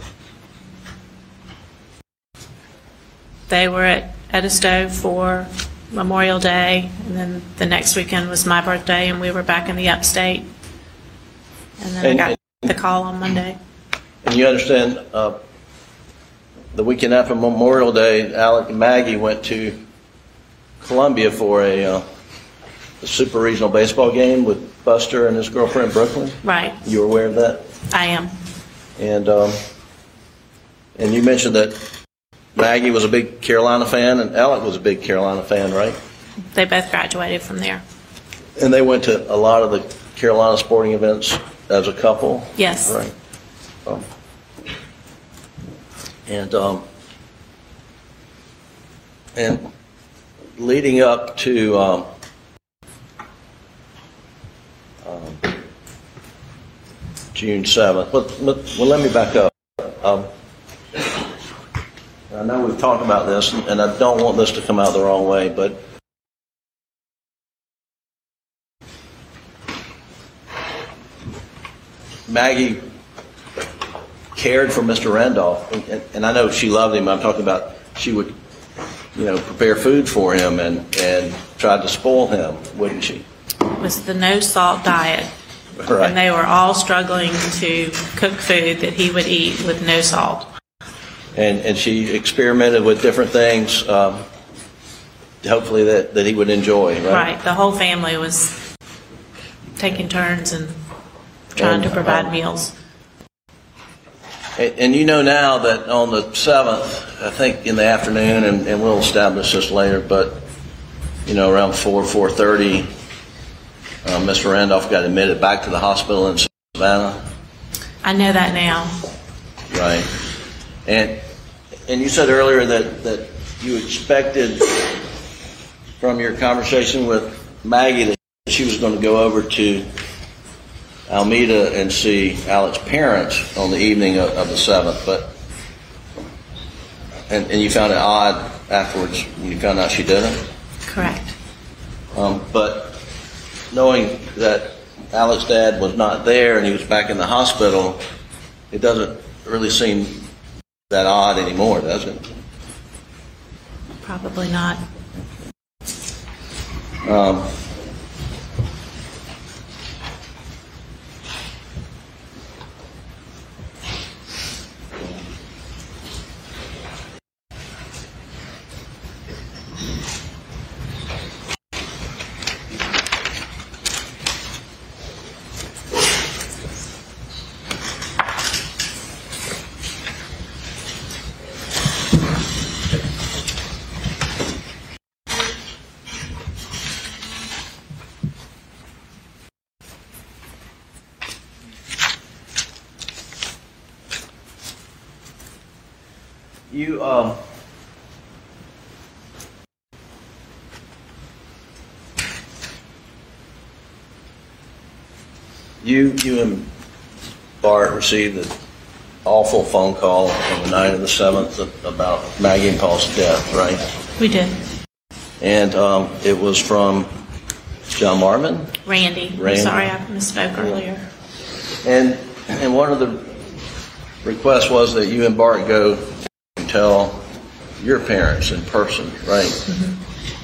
they were at Edisto for Memorial Day, and then the next weekend was my birthday, and we were back in the upstate. And then And- I got the call on Monday. And you understand, uh, the weekend after Memorial Day, Alec and Maggie went to Columbia for a, uh, a super regional baseball game with Buster and his girlfriend Brooklyn. Right. You were aware of that? I am. And um, and you mentioned that Maggie was a big Carolina fan and Alec was a big Carolina fan, right? They both graduated from there. And they went to a lot of the Carolina sporting events as a couple? Yes. Right. Um, and um, and leading up to um, um, June seventh, well, well, let me back up. Um, I know we've talked about this, and I don't want this to come out the wrong way, but Maggie cared for Mister Randolph, and, and I know she loved him. I'm talking about she would, you know, prepare food for him and, and tried to spoil him, wouldn't she? It was the no salt diet. Right. And they were all struggling to cook food that he would eat with no salt. And and she experimented with different things, um, hopefully that, that he would enjoy, right? Right. The whole family was taking turns and trying And, to provide um, meals. And, and you know now that on the seventh, I think in the afternoon, and, and we'll establish this later, but, you know, around four, four thirty, uh, Mister Randolph got admitted back to the hospital in Savannah. I know that now. Right. And and you said earlier that, that you expected from your conversation with Maggie that she was going to go over to Almeda and see Alec's parents on the evening of, of the seventh, but and, and you found it odd afterwards when you found out she didn't? Correct. Um, but knowing that Alec's dad was not there and he was back in the hospital, it doesn't really seem that odd anymore, does it? Probably not. Um, You, um, you, you and Bart received an awful phone call on the night of the seventh about Maggie and Paul's death, right? We did. And um, it was from John Marmon? Randy. Randy. I'm sorry, I misspoke earlier. And and one of the requests was that you and Bart go and tell your parents in person, right? Mm-hmm.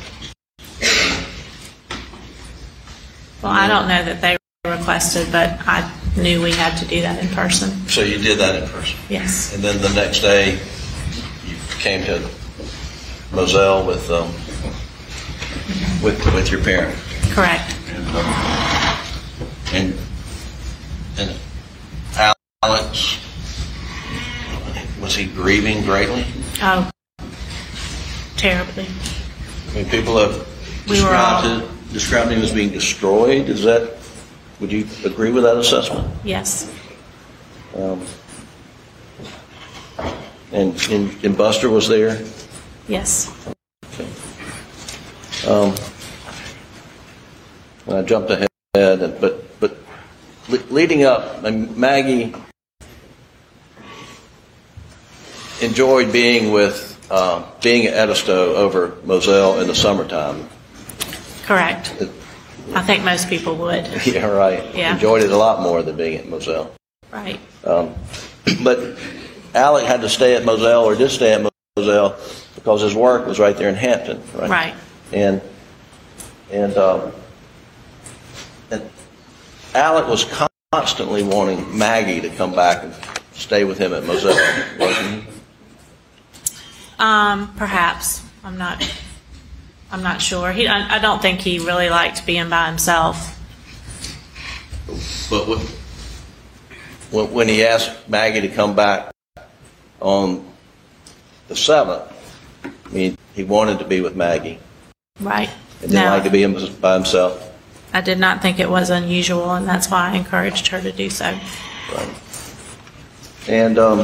Well, I don't know that they requested, but I knew we had to do that in person. So you did that in person? Yes. And then the next day, you came to Moselle with um, with with your parent. Correct. And um, and, and Alex, was he grieving greatly? Oh, terribly. I mean, people have We were all- described, it, described him as being destroyed. Is that? Would you agree with that assessment? Yes. Um, and, and and Buster was there. Yes. Okay. Um, and I jumped ahead, but but le- leading up, and Maggie enjoyed being with uh, being at Edisto over Moselle in the summertime. Correct. It, I think most people would. yeah, right. Yeah. Enjoyed it a lot more than being at Moselle. Right. Um, but Alec had to stay at Moselle, or did stay at Moselle, because his work was right there in Hampton, right? Right. And and um, and Alec was constantly wanting Maggie to come back and stay with him at Moselle, wasn't he? Um, perhaps. I'm not. I'm not sure. He. I, I don't think he really liked being by himself. But when, when when he asked Maggie to come back on the seventh, I mean, he wanted to be with Maggie. Right. And didn't No. like to be by himself. I did not think it was unusual, and that's why I encouraged her to do so. Right. And um,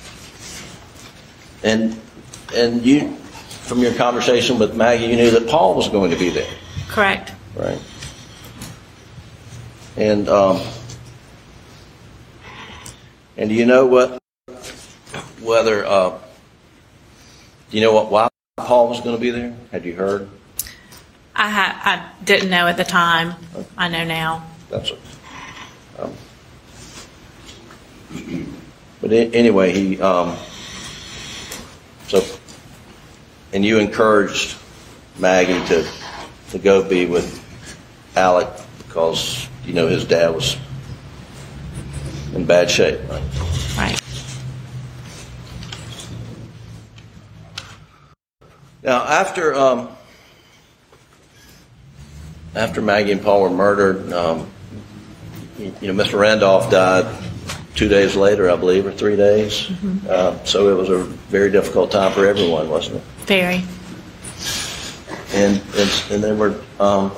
and and you, from your conversation with Maggie, you knew that Paul was going to be there. Correct. Right. And um, and do you know what whether uh, do you know what why Paul was going to be there? Had you heard? I ha- I didn't know at the time. I know now. That's it. Um, but a- anyway, he um, so and you encouraged Maggie to to go be with Alec because you know his dad was in bad shape, right? Right. Now after um, after Maggie and Paul were murdered, um, you, you know, Mister Randolph died two days later, I believe, or three days. Mm-hmm. Uh, so it was a very difficult time for everyone, wasn't it? Very. And and, and there were um,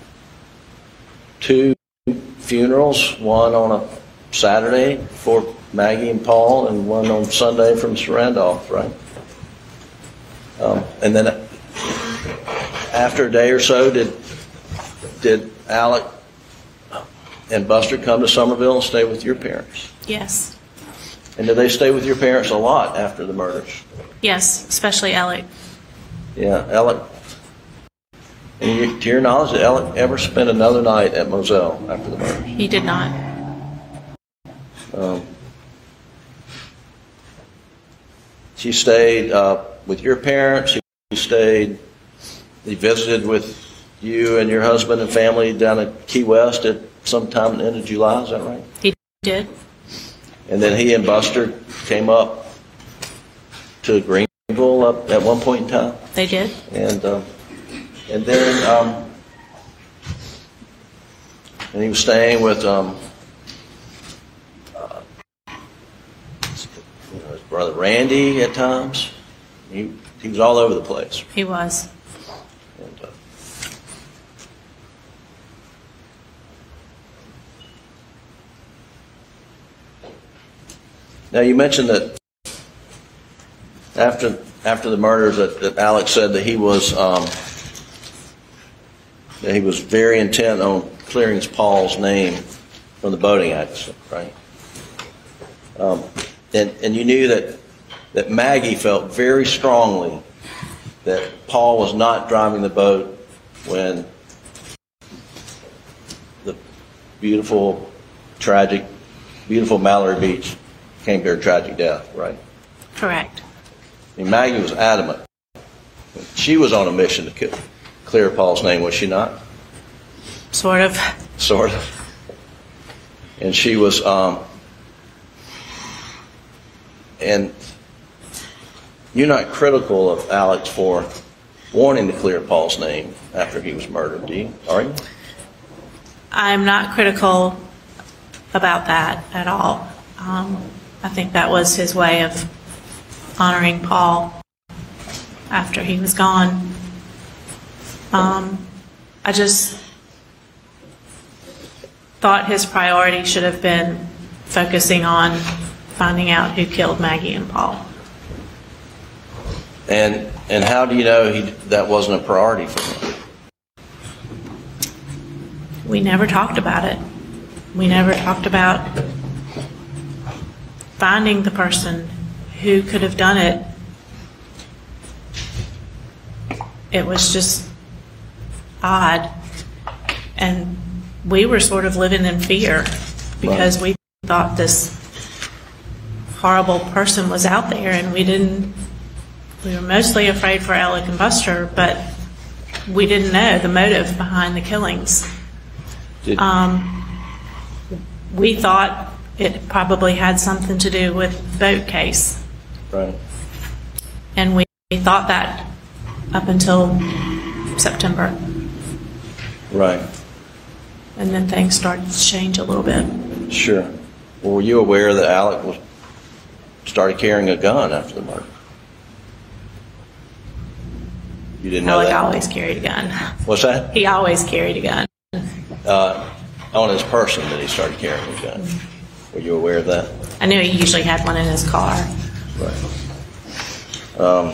two funerals, one on a Saturday for Maggie and Paul, and one on Sunday for Mister Randolph, right? Um, and then after a day or so, did did Alec and Buster come to Somerville and stay with your parents? Yes. And did they stay with your parents a lot after the murders? Yes, especially Alec. Yeah, Alec. And you, to your knowledge, did Alec ever spend another night at Moselle after the murders? He did not. Um, she stayed uh, with your parents. She stayed. He visited with you and your husband and family down at Key West at some time at the end of July. Is that right? He did. And then he and Buster came up to Greenville up at one point in time. They did. And um, and then um, and he was staying with um, uh, you know, his brother Randy at times. He he was all over the place. He was. And, uh, now you mentioned that after after the murders that, that Alex said that he was um, that he was very intent on clearing Paul's name from the boating accident, right? Um, and and you knew that that Maggie felt very strongly that Paul was not driving the boat when the beautiful, tragic, beautiful Mallory Beach came to her tragic death, right? Correct. I mean, Maggie was adamant. She was on a mission to kill, clear Paul's name, was she not? Sort of. Sort of. And she was, um, and you're not critical of Alex for wanting to clear Paul's name after he was murdered, do you? Are you? I'm not critical about that at all. Um, I think that was his way of honoring Paul after he was gone. Um, I just thought his priority should have been focusing on finding out who killed Maggie and Paul. And and how do you know he that wasn't a priority for him? We never talked about it. We never talked about finding the person who could have done it. It was just odd. And we were sort of living in fear because right. we thought this horrible person was out there, and we didn't, we were mostly afraid for Alec and Buster, but we didn't know the motive behind the killings. Did um, we thought it probably had something to do with the boat case. Right. And we, we thought that up until September. Right. And then things started to change a little bit. Sure. Well, were you aware that Alec was started carrying a gun after the murder? You didn't know Alec that? Alec always carried a gun. What's that? He always carried a gun. Uh, on his person that he started carrying a gun. Mm-hmm. Were you aware of that? I knew he usually had one in his car. Right. Um,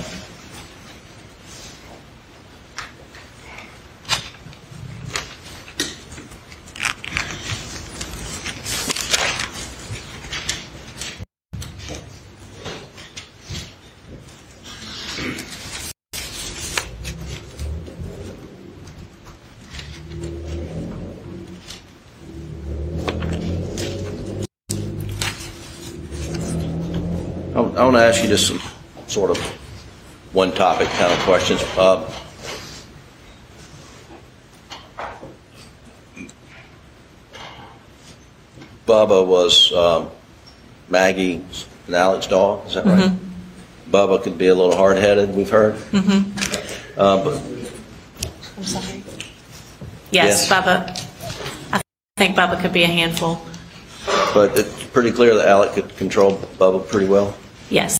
I want to ask you just some sort of one topic kind of questions. Uh, Bubba was um, Maggie and Alec's dog, is that right? Mm-hmm. Bubba could be a little hard-headed, we've heard. Mm-hmm. Uh, but I'm sorry. Yes, yes, Bubba. I think Bubba could be a handful. But it's pretty clear that Alec could control Bubba pretty well. Yes.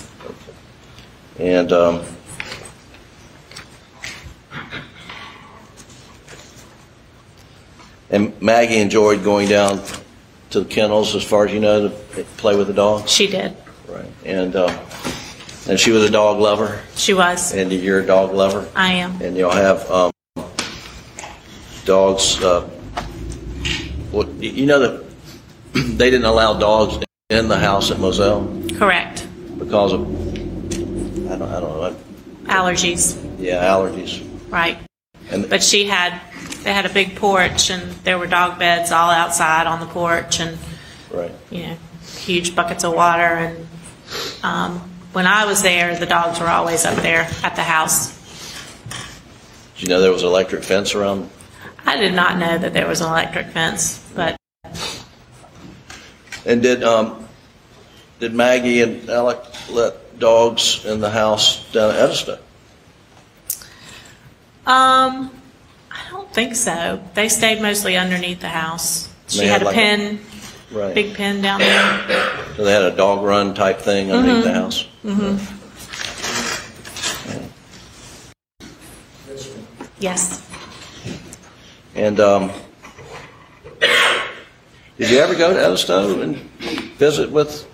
And um, and Maggie enjoyed going down to the kennels, as far as you know, to play with the dog. She did. Right. And um, and she was a dog lover. She was. And you're a dog lover. I am. And you'll have um, dogs uh, Well, you know that they didn't allow dogs in the house at Moselle Correct. because of, I don't, I don't know, what, Allergies. yeah, allergies. Right. And But she had, they had a big porch, and there were dog beds all outside on the porch, and, right. you know, huge buckets of water. And um, when I was there, the dogs were always up there at the house. Did you know there was an electric fence around? I did not know that there was an electric fence, but And did um, did Maggie and Alec let dogs in the house down at Edisto? um, I don't think so. They stayed mostly underneath the house. She They had, had a like pen, a- right. big pen down there. So they had a dog run type thing underneath the house? Mm-hmm. Yes. And um, did you ever go to Edisto and visit with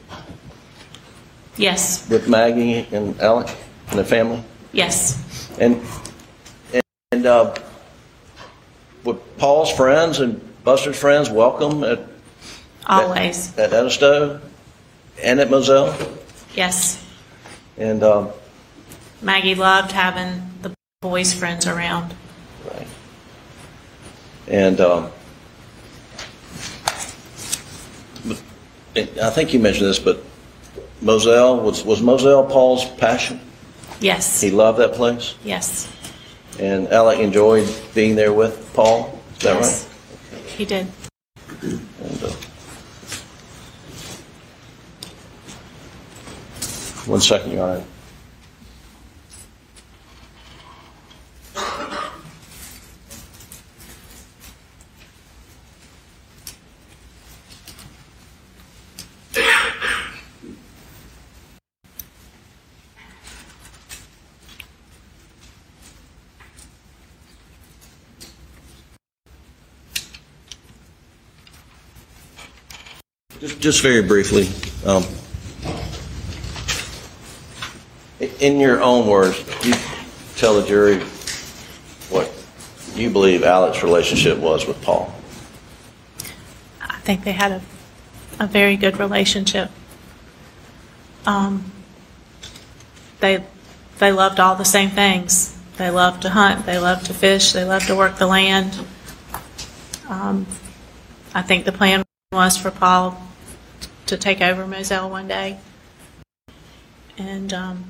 Yes. with Maggie and Alec and the family? Yes. And and, and uh, would Paul's friends and Buster's friends welcome at Always. at, at Edisto and at Moselle? Yes. And um, Maggie loved having the boys' friends around. right. And um, I think you mentioned this, but Moselle was was Moselle Paul's passion. Yes. He loved that place. Yes. And Alec enjoyed being there with Paul. Is that Yes. He did. right? And, uh, one second, Your Honor. Just, just very briefly, um, in your own words, you tell the jury what you believe Alec's relationship was with Paul. I think they had a, a very good relationship. Um, they they loved all the same things. They loved to hunt. They loved to fish. They loved to work the land. Um, I think the plan was for Paul to take over Moselle one day, and um,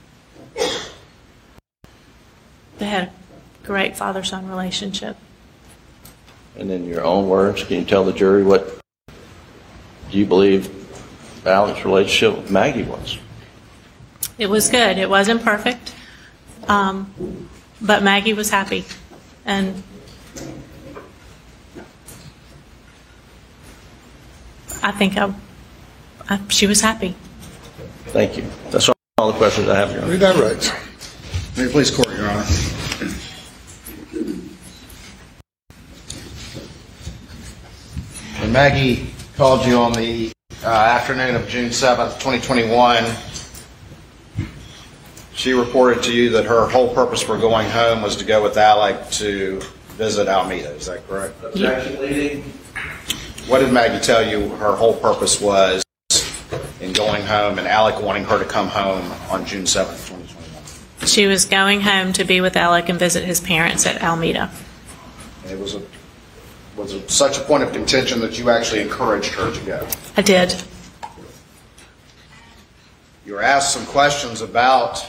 they had a great father-son relationship. And in your own words, can you tell the jury what you believe Alec's relationship with Maggie was? It was good. It wasn't perfect, um, but Maggie was happy, and I think I, I, she was happy. Thank you. That's all the questions I have, Your Honor. Read that right. May it please court, Your Honor. When Maggie called you on the uh, afternoon of June seventh, twenty twenty-one, she reported to you that her whole purpose for going home was to go with Alec to visit Alameda. Is that correct? Objection leading. What did Maggie tell you her whole purpose was in going home and Alec wanting her to come home on June seventh, twenty twenty-one? She was going home to be with Alec and visit his parents at Alameda. And it was a was it such a point of contention that you actually encouraged her to go? I did. You were asked some questions about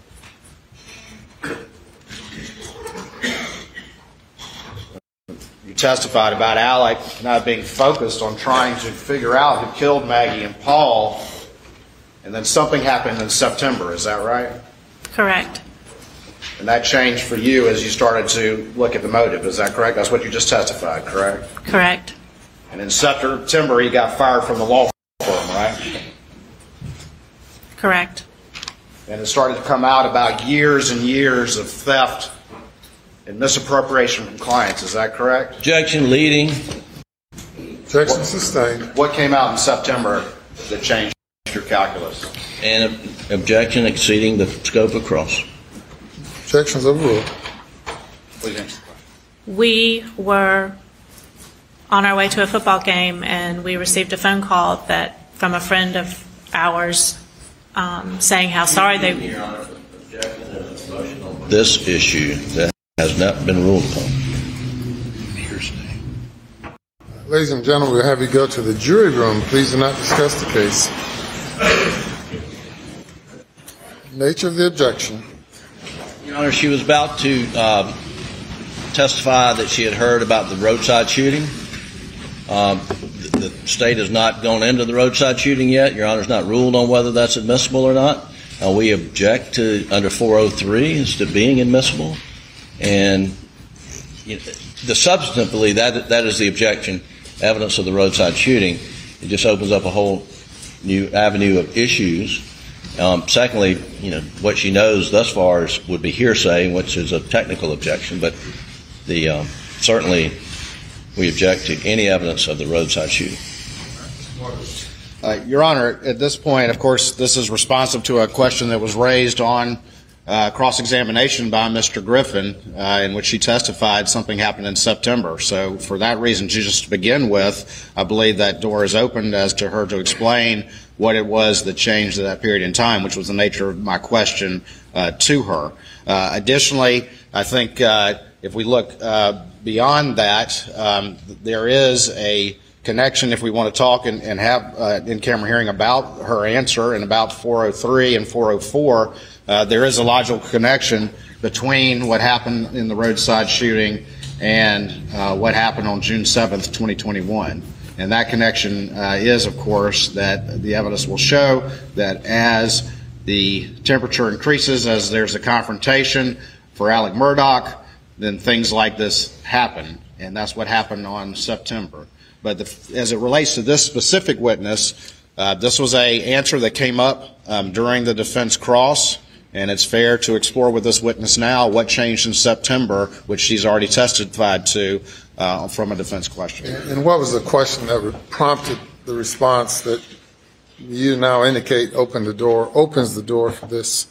you testified about Alec not being focused on trying to figure out who killed Maggie and Paul, and then something happened in September. Is that right? Correct. And that changed for you as you started to look at the motive. Is that correct? That's what you just testified, correct? Correct. And in September, he got fired from the law firm, right? Correct. And it started to come out about years and years of theft and misappropriation from clients. Is that correct? Objection leading. Objection sustained. What came out in September that changed your calculus? And objection exceeding the scope of cross. Objections overruled. Please answer the question. We were on our way to a football game, and we received a phone call that from a friend of ours um, saying how sorry they. This issue that has not been ruled upon. Ladies and gentlemen, we'll have you go to the jury room. Please do not discuss the case. Nature of the objection. Your Honor, she was about to uh, testify that she had heard about the roadside shooting. Um, the, the state has not gone into the roadside shooting yet. Your Honor's not ruled on whether that's admissible or not. Uh, we object to under four oh three as to being admissible, and you know, the substantively that that is the objection. Evidence of the roadside shooting. It just opens up a whole new avenue of issues. Um, secondly, you know what she knows thus far is, would be hearsay, which is a technical objection. But the um, certainly we object to any evidence of the roadside shooting. Uh, Your Honor, at this point, of course, this is responsive to a question that was raised on uh, cross-examination by Mister Griffin, uh, in which she testified something happened in September. So for that reason, just to begin with, I believe that door is opened as to her to explain what it was that changed at that period in time, which was the nature of my question uh, to her. Uh, additionally, I think uh, if we look uh, beyond that, um, there is a connection if we want to talk and, and have uh, in-camera hearing about her answer and about four oh three and four oh four. Uh, there is a logical connection between what happened in the roadside shooting and uh, what happened on June seventh, twenty twenty-one. And that connection uh, is, of course, that the evidence will show that as the temperature increases, as there's a confrontation for Alec Murdaugh, then things like this happen. And that's what happened on September. But the, as it relates to this specific witness, uh, this was a answer that came up um, during the defense cross, and it's fair to explore with this witness now what changed in September, which she's already testified to uh, from a defense question. And what was the question that prompted the response that you now indicate open the door, opens the door for this?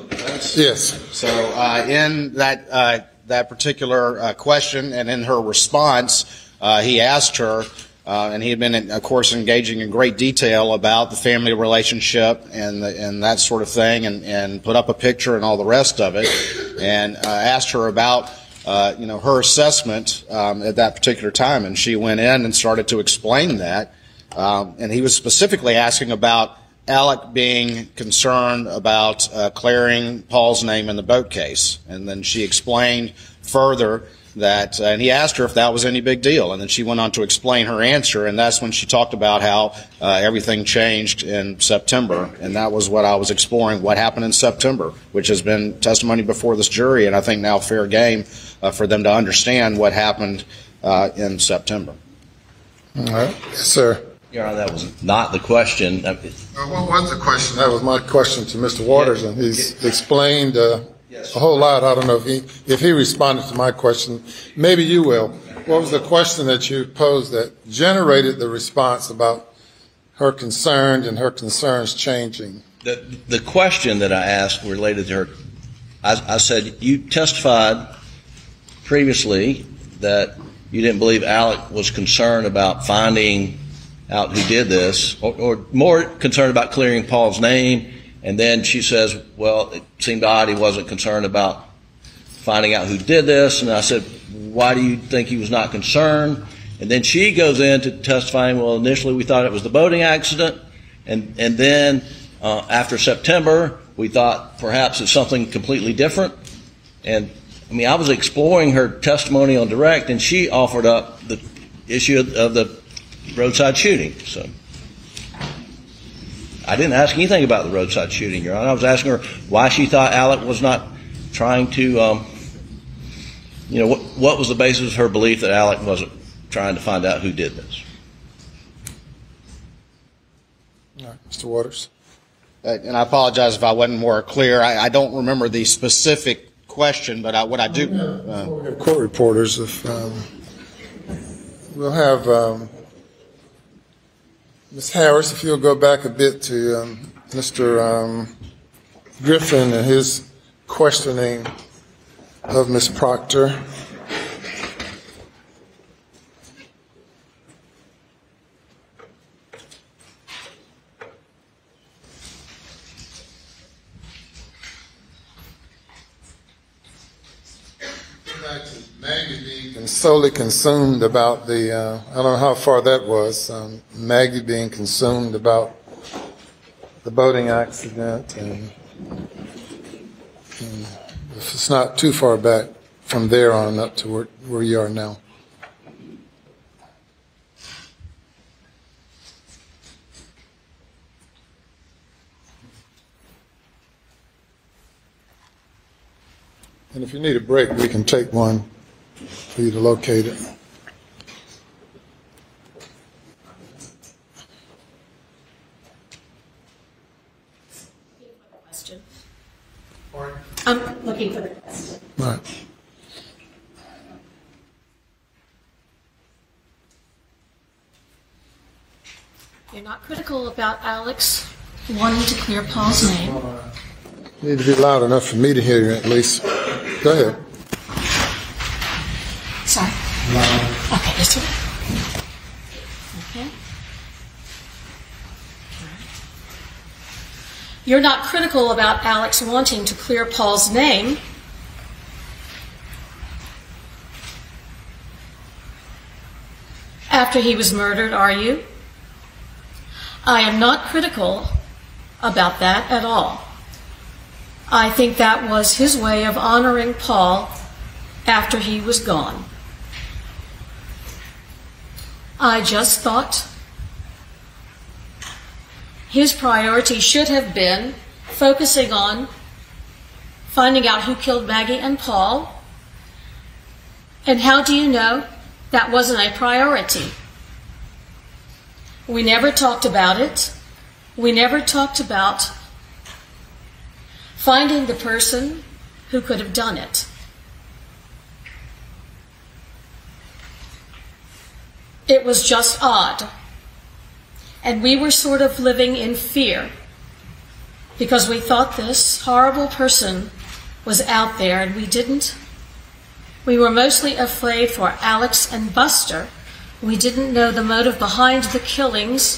Yes. So uh, in that uh, that particular uh, question and in her response, uh, he asked her. Uh, and he had been, of course, engaging in great detail about the family relationship and the, and that sort of thing, and, and put up a picture and all the rest of it, and uh, asked her about, uh, you know, her assessment um, at that particular time, and she went in and started to explain that, um, and he was specifically asking about Alec being concerned about uh, clearing Paul's name in the boat case, and then she explained further that, uh, and he asked her if that was any big deal, and then she went on to explain her answer, and that's when she talked about how uh, everything changed in September, and that was what I was exploring, what happened in September, which has been testimony before this jury, and I think now fair game uh, for them to understand what happened uh, in September. All right. Yes, sir. Your Honor, that was not the question. Uh, what was the question? That was my question to Mister Waters, and he's explained uh, a whole lot. I don't know if he if he responded to my question. Maybe you will. What was the question that you posed that generated the response about her concern and her concerns changing? The the question that I asked related to her, I, I said, you testified previously that you didn't believe Alec was concerned about finding out who did this, or, or more concerned about clearing Paul's name. And then she says, well, it seemed odd he wasn't concerned about finding out who did this. And I said, why do you think he was not concerned? And then she goes into testifying, well, initially we thought it was the boating accident. And, and then uh, after September, we thought perhaps it's something completely different. And, I mean, I was exploring her testimony on direct, and she offered up the issue of, of the roadside shooting. So I didn't ask anything about the roadside shooting, Your Honor. I was asking her why she thought Alec was not trying to, um, you know, what, what was the basis of her belief that Alec wasn't trying to find out who did this. All right, Mister Waters. Uh, and I apologize if I wasn't more clear. I, I don't remember the specific question, but I, what I do. Uh, we have court reporters. If um, we'll have um, Miz Harris, if you'll go back a bit to um, Mister Um, Griffin and his questioning of Miz Proctor. back to Maggie being solely consumed about the, uh, I don't know how far that was, um, Maggie being consumed about the boating accident, and, and if it's not too far back from there on up to where, where you are now. And if you need a break, we can take one for you to locate it. Question. I'm looking for the question. All right. You're not critical about Alex wanting to clear Paul's name. You need to be loud enough for me to hear you, at least. Go ahead. Sorry. Okay, this one. Okay. You're not critical about Alex wanting to clear Paul's name. After he was murdered, are you? I am not critical about that at all. I think that was his way of honoring Paul after he was gone. I just thought his priority should have been focusing on finding out who killed Maggie and Paul. And how do you know that wasn't a priority? We never talked about it. We never talked about finding the person who could have done it. It was just odd. And we were sort of living in fear because we thought this horrible person was out there, and we didn't. We were mostly afraid for Alex and Buster. We didn't know the motive behind the killings.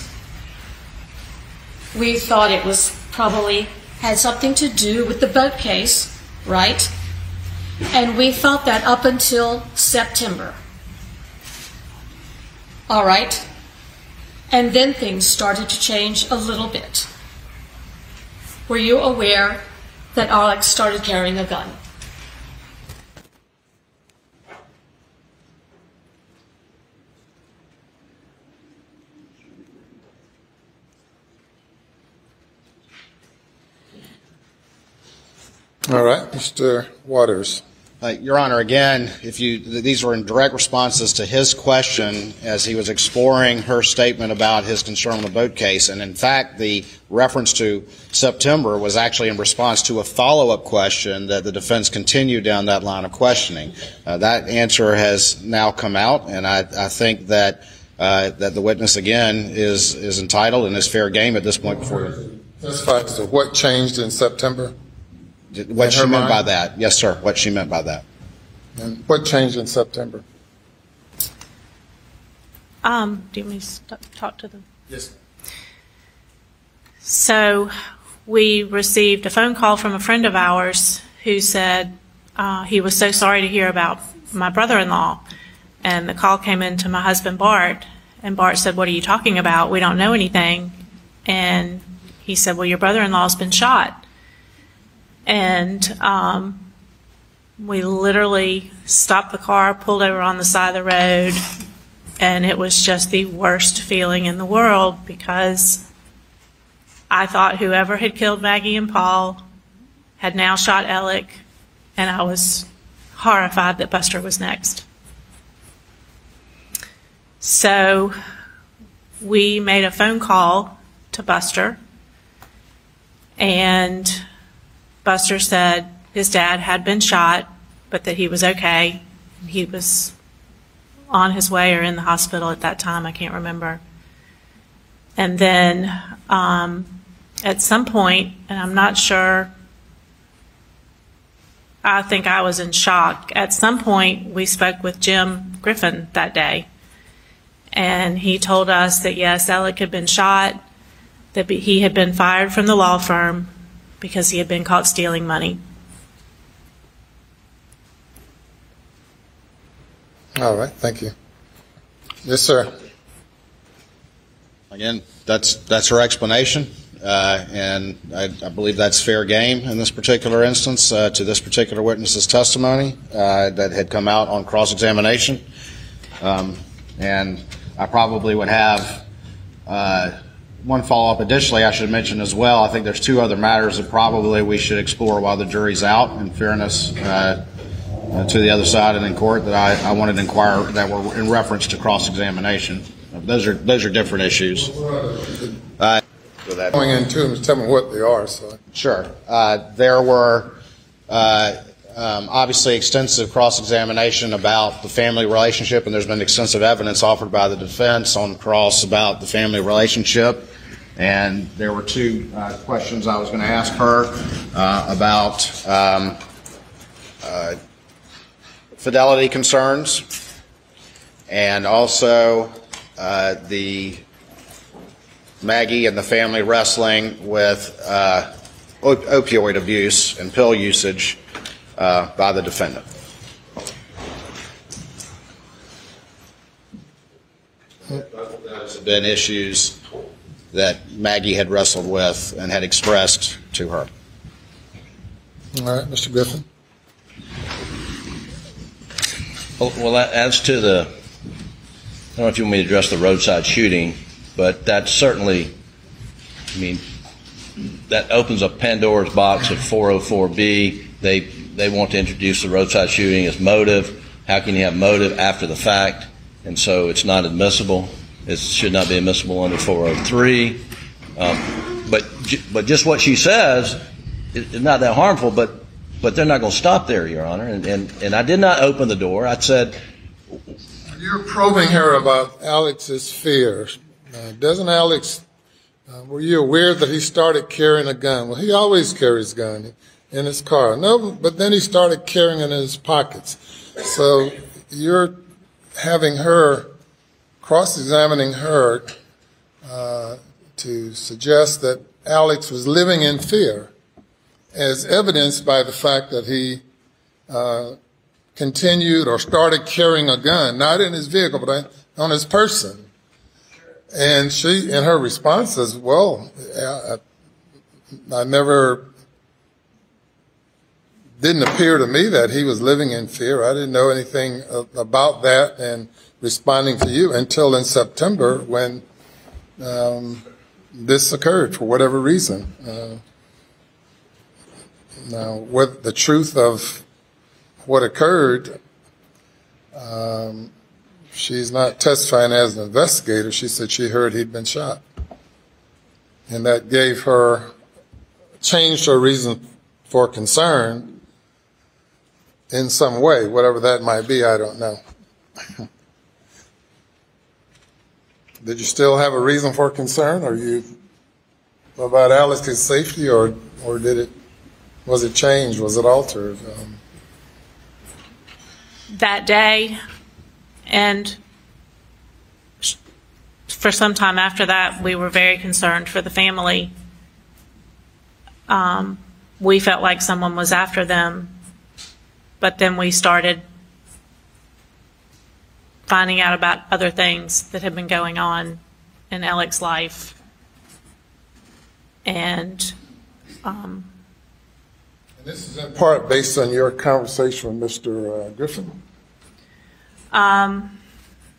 We thought it was probably had something to do with the boat case, right? And we thought that up until September. All right. And then things started to change a little bit. Were you aware that Alex started carrying a gun? All right, Mister Waters. Uh, Your Honor, again, if you, these were in direct responses to his question as he was exploring her statement about his concern on the boat case. And in fact, the reference to September was actually in response to a follow-up question that the defense continued down that line of questioning. Uh, that answer has now come out, and I, I think that uh, that the witness, again, is, is entitled and is fair game at this point before you. Testify as to what changed in September? What she meant by that. Yes, sir, what she meant by that. And what changed in September? Um, do you want me to st- talk to them? Yes. So we received a phone call from a friend of ours who said uh, he was so sorry to hear about my brother-in-law. And the call came in to my husband, Bart. And Bart said, "What are you talking about? We don't know anything." And he said, "Well, your brother-in-law's been shot." And um, we literally stopped the car, pulled over on the side of the road, and it was just the worst feeling in the world because I thought whoever had killed Maggie and Paul had now shot Alec, and I was horrified that Buster was next. So we made a phone call to Buster, and Buster said his dad had been shot, but that he was okay. He was on his way or in the hospital at that time, I can't remember. And then um, at some point, and I'm not sure, I think I was in shock. At some point, we spoke with Jim Griffin that day, and he told us that yes, Alec had been shot, that he had been fired from the law firm because he had been caught stealing money. All right, thank you. Yes, sir. Again, that's that's her explanation, uh, and I, I believe that's fair game in this particular instance uh, to this particular witness's testimony uh, that had come out on cross-examination. Um, and I probably would have uh, one follow-up. Additionally, I should mention as well, I think there's two other matters that probably we should explore while the jury's out, in fairness uh, uh, to the other side and in court, that I, I wanted to inquire that were in reference to cross-examination. Those are those are different issues. Uh, Going into them, tell me what they are. So. Sure. Uh, there were uh, um, obviously extensive cross-examination about the family relationship, and there's been extensive evidence offered by the defense on cross about the family relationship. And there were two uh, questions I was going to ask her uh, about um, uh, fidelity concerns, and also uh, the Maggie and the family wrestling with uh, op- opioid abuse and pill usage uh, by the defendant. Those have been issues that Maggie had wrestled with and had expressed to her. All right, Mister Griffin. Well, well, as to the, I don't know if you want me to address the roadside shooting, but that's certainly, I mean, that opens up Pandora's box at four oh four B. They they want to introduce the roadside shooting as motive. How can you have motive after the fact? And so it's not admissible. It should not be admissible under four oh three. Um, but but just what she says is not that harmful, but but they're not going to stop there, Your Honor. And, and, and I did not open the door. I said... You're probing her about Alex's fears. Uh, doesn't Alex, uh, were you aware that he started carrying a gun? Well, he always carries a gun in his car. No, but then he started carrying it in his pockets. So you're having her, cross-examining her uh, to suggest that Alex was living in fear, as evidenced by the fact that he uh, continued or started carrying a gun, not in his vehicle, but on his person. And she, in her response, says, well, I, I never, didn't appear to me that he was living in fear. I didn't know anything about that and responding to you until in September when um, this occurred for whatever reason. Uh, now, what the truth of what occurred, um, she's not testifying as an investigator. She said she heard he'd been shot. And that gave her, changed her reason for concern in some way. Whatever that might be, I don't know. Did you still have a reason for concern? Or you, about Alex's safety, or or did it, was it changed? Was it altered? Um, that day, and for some time after that, we were very concerned for the family. Um, we felt like someone was after them, but then we started finding out about other things that had been going on in Alex's life. And, um, and this is in part based on your conversation with Mister Uh, Griffin? Um,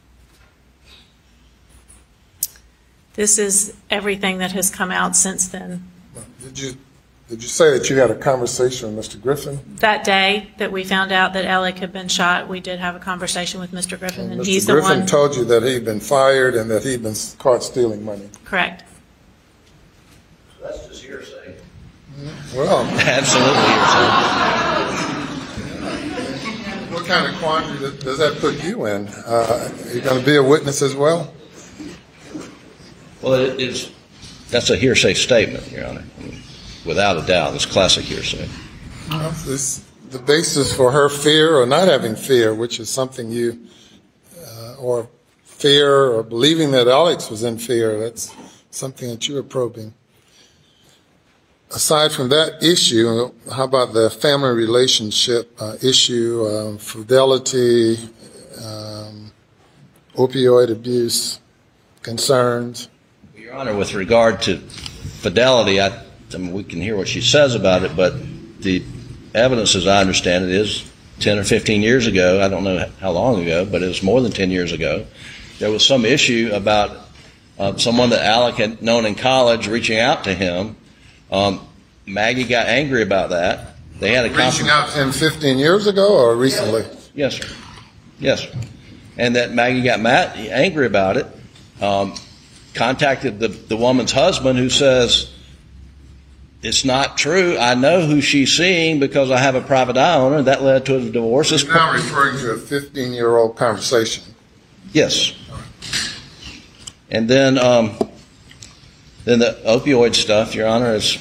this is everything that has come out since then. Did you did you say that you had a conversation with Mister Griffin? That day that we found out that Alec had been shot, we did have a conversation with Mister Griffin, and, and he's Mister the Griffin one. told you that he'd been fired and that he'd been caught stealing money. Correct. That's just hearsay. Well, absolutely hearsay. What kind of quandary does that put you in? Uh, are you going to be a witness as well? Well, it is. That's a hearsay statement, Your Honor. I mean, without a doubt, it's classic hearsay. Well, this, the basis for her fear or not having fear, which is something you, uh, or fear or believing that Alex was in fear, that's something that you were probing. Aside from that issue, how about the family relationship uh, issue, uh, fidelity, um, opioid abuse, concerns? Your Honor, with regard to Fidelity, I, I mean, we can hear what she says about it, but the evidence, as I understand it, is ten or fifteen years ago. I don't know how long ago, but it was more than ten years ago. There was some issue about uh, someone that Alec had known in college reaching out to him. Um, Maggie got angry about that. They had a reaching out to him fifteen years ago or recently? Yes, sir. Yes, sir. And that Maggie got mad, angry about it. Um, contacted the, the woman's husband, who says, it's not true. I know who she's seeing because I have a private eye on her. That led to a divorce. You're now referring to a fifteen-year-old conversation. Yes. And then, um, then the opioid stuff, Your Honor, is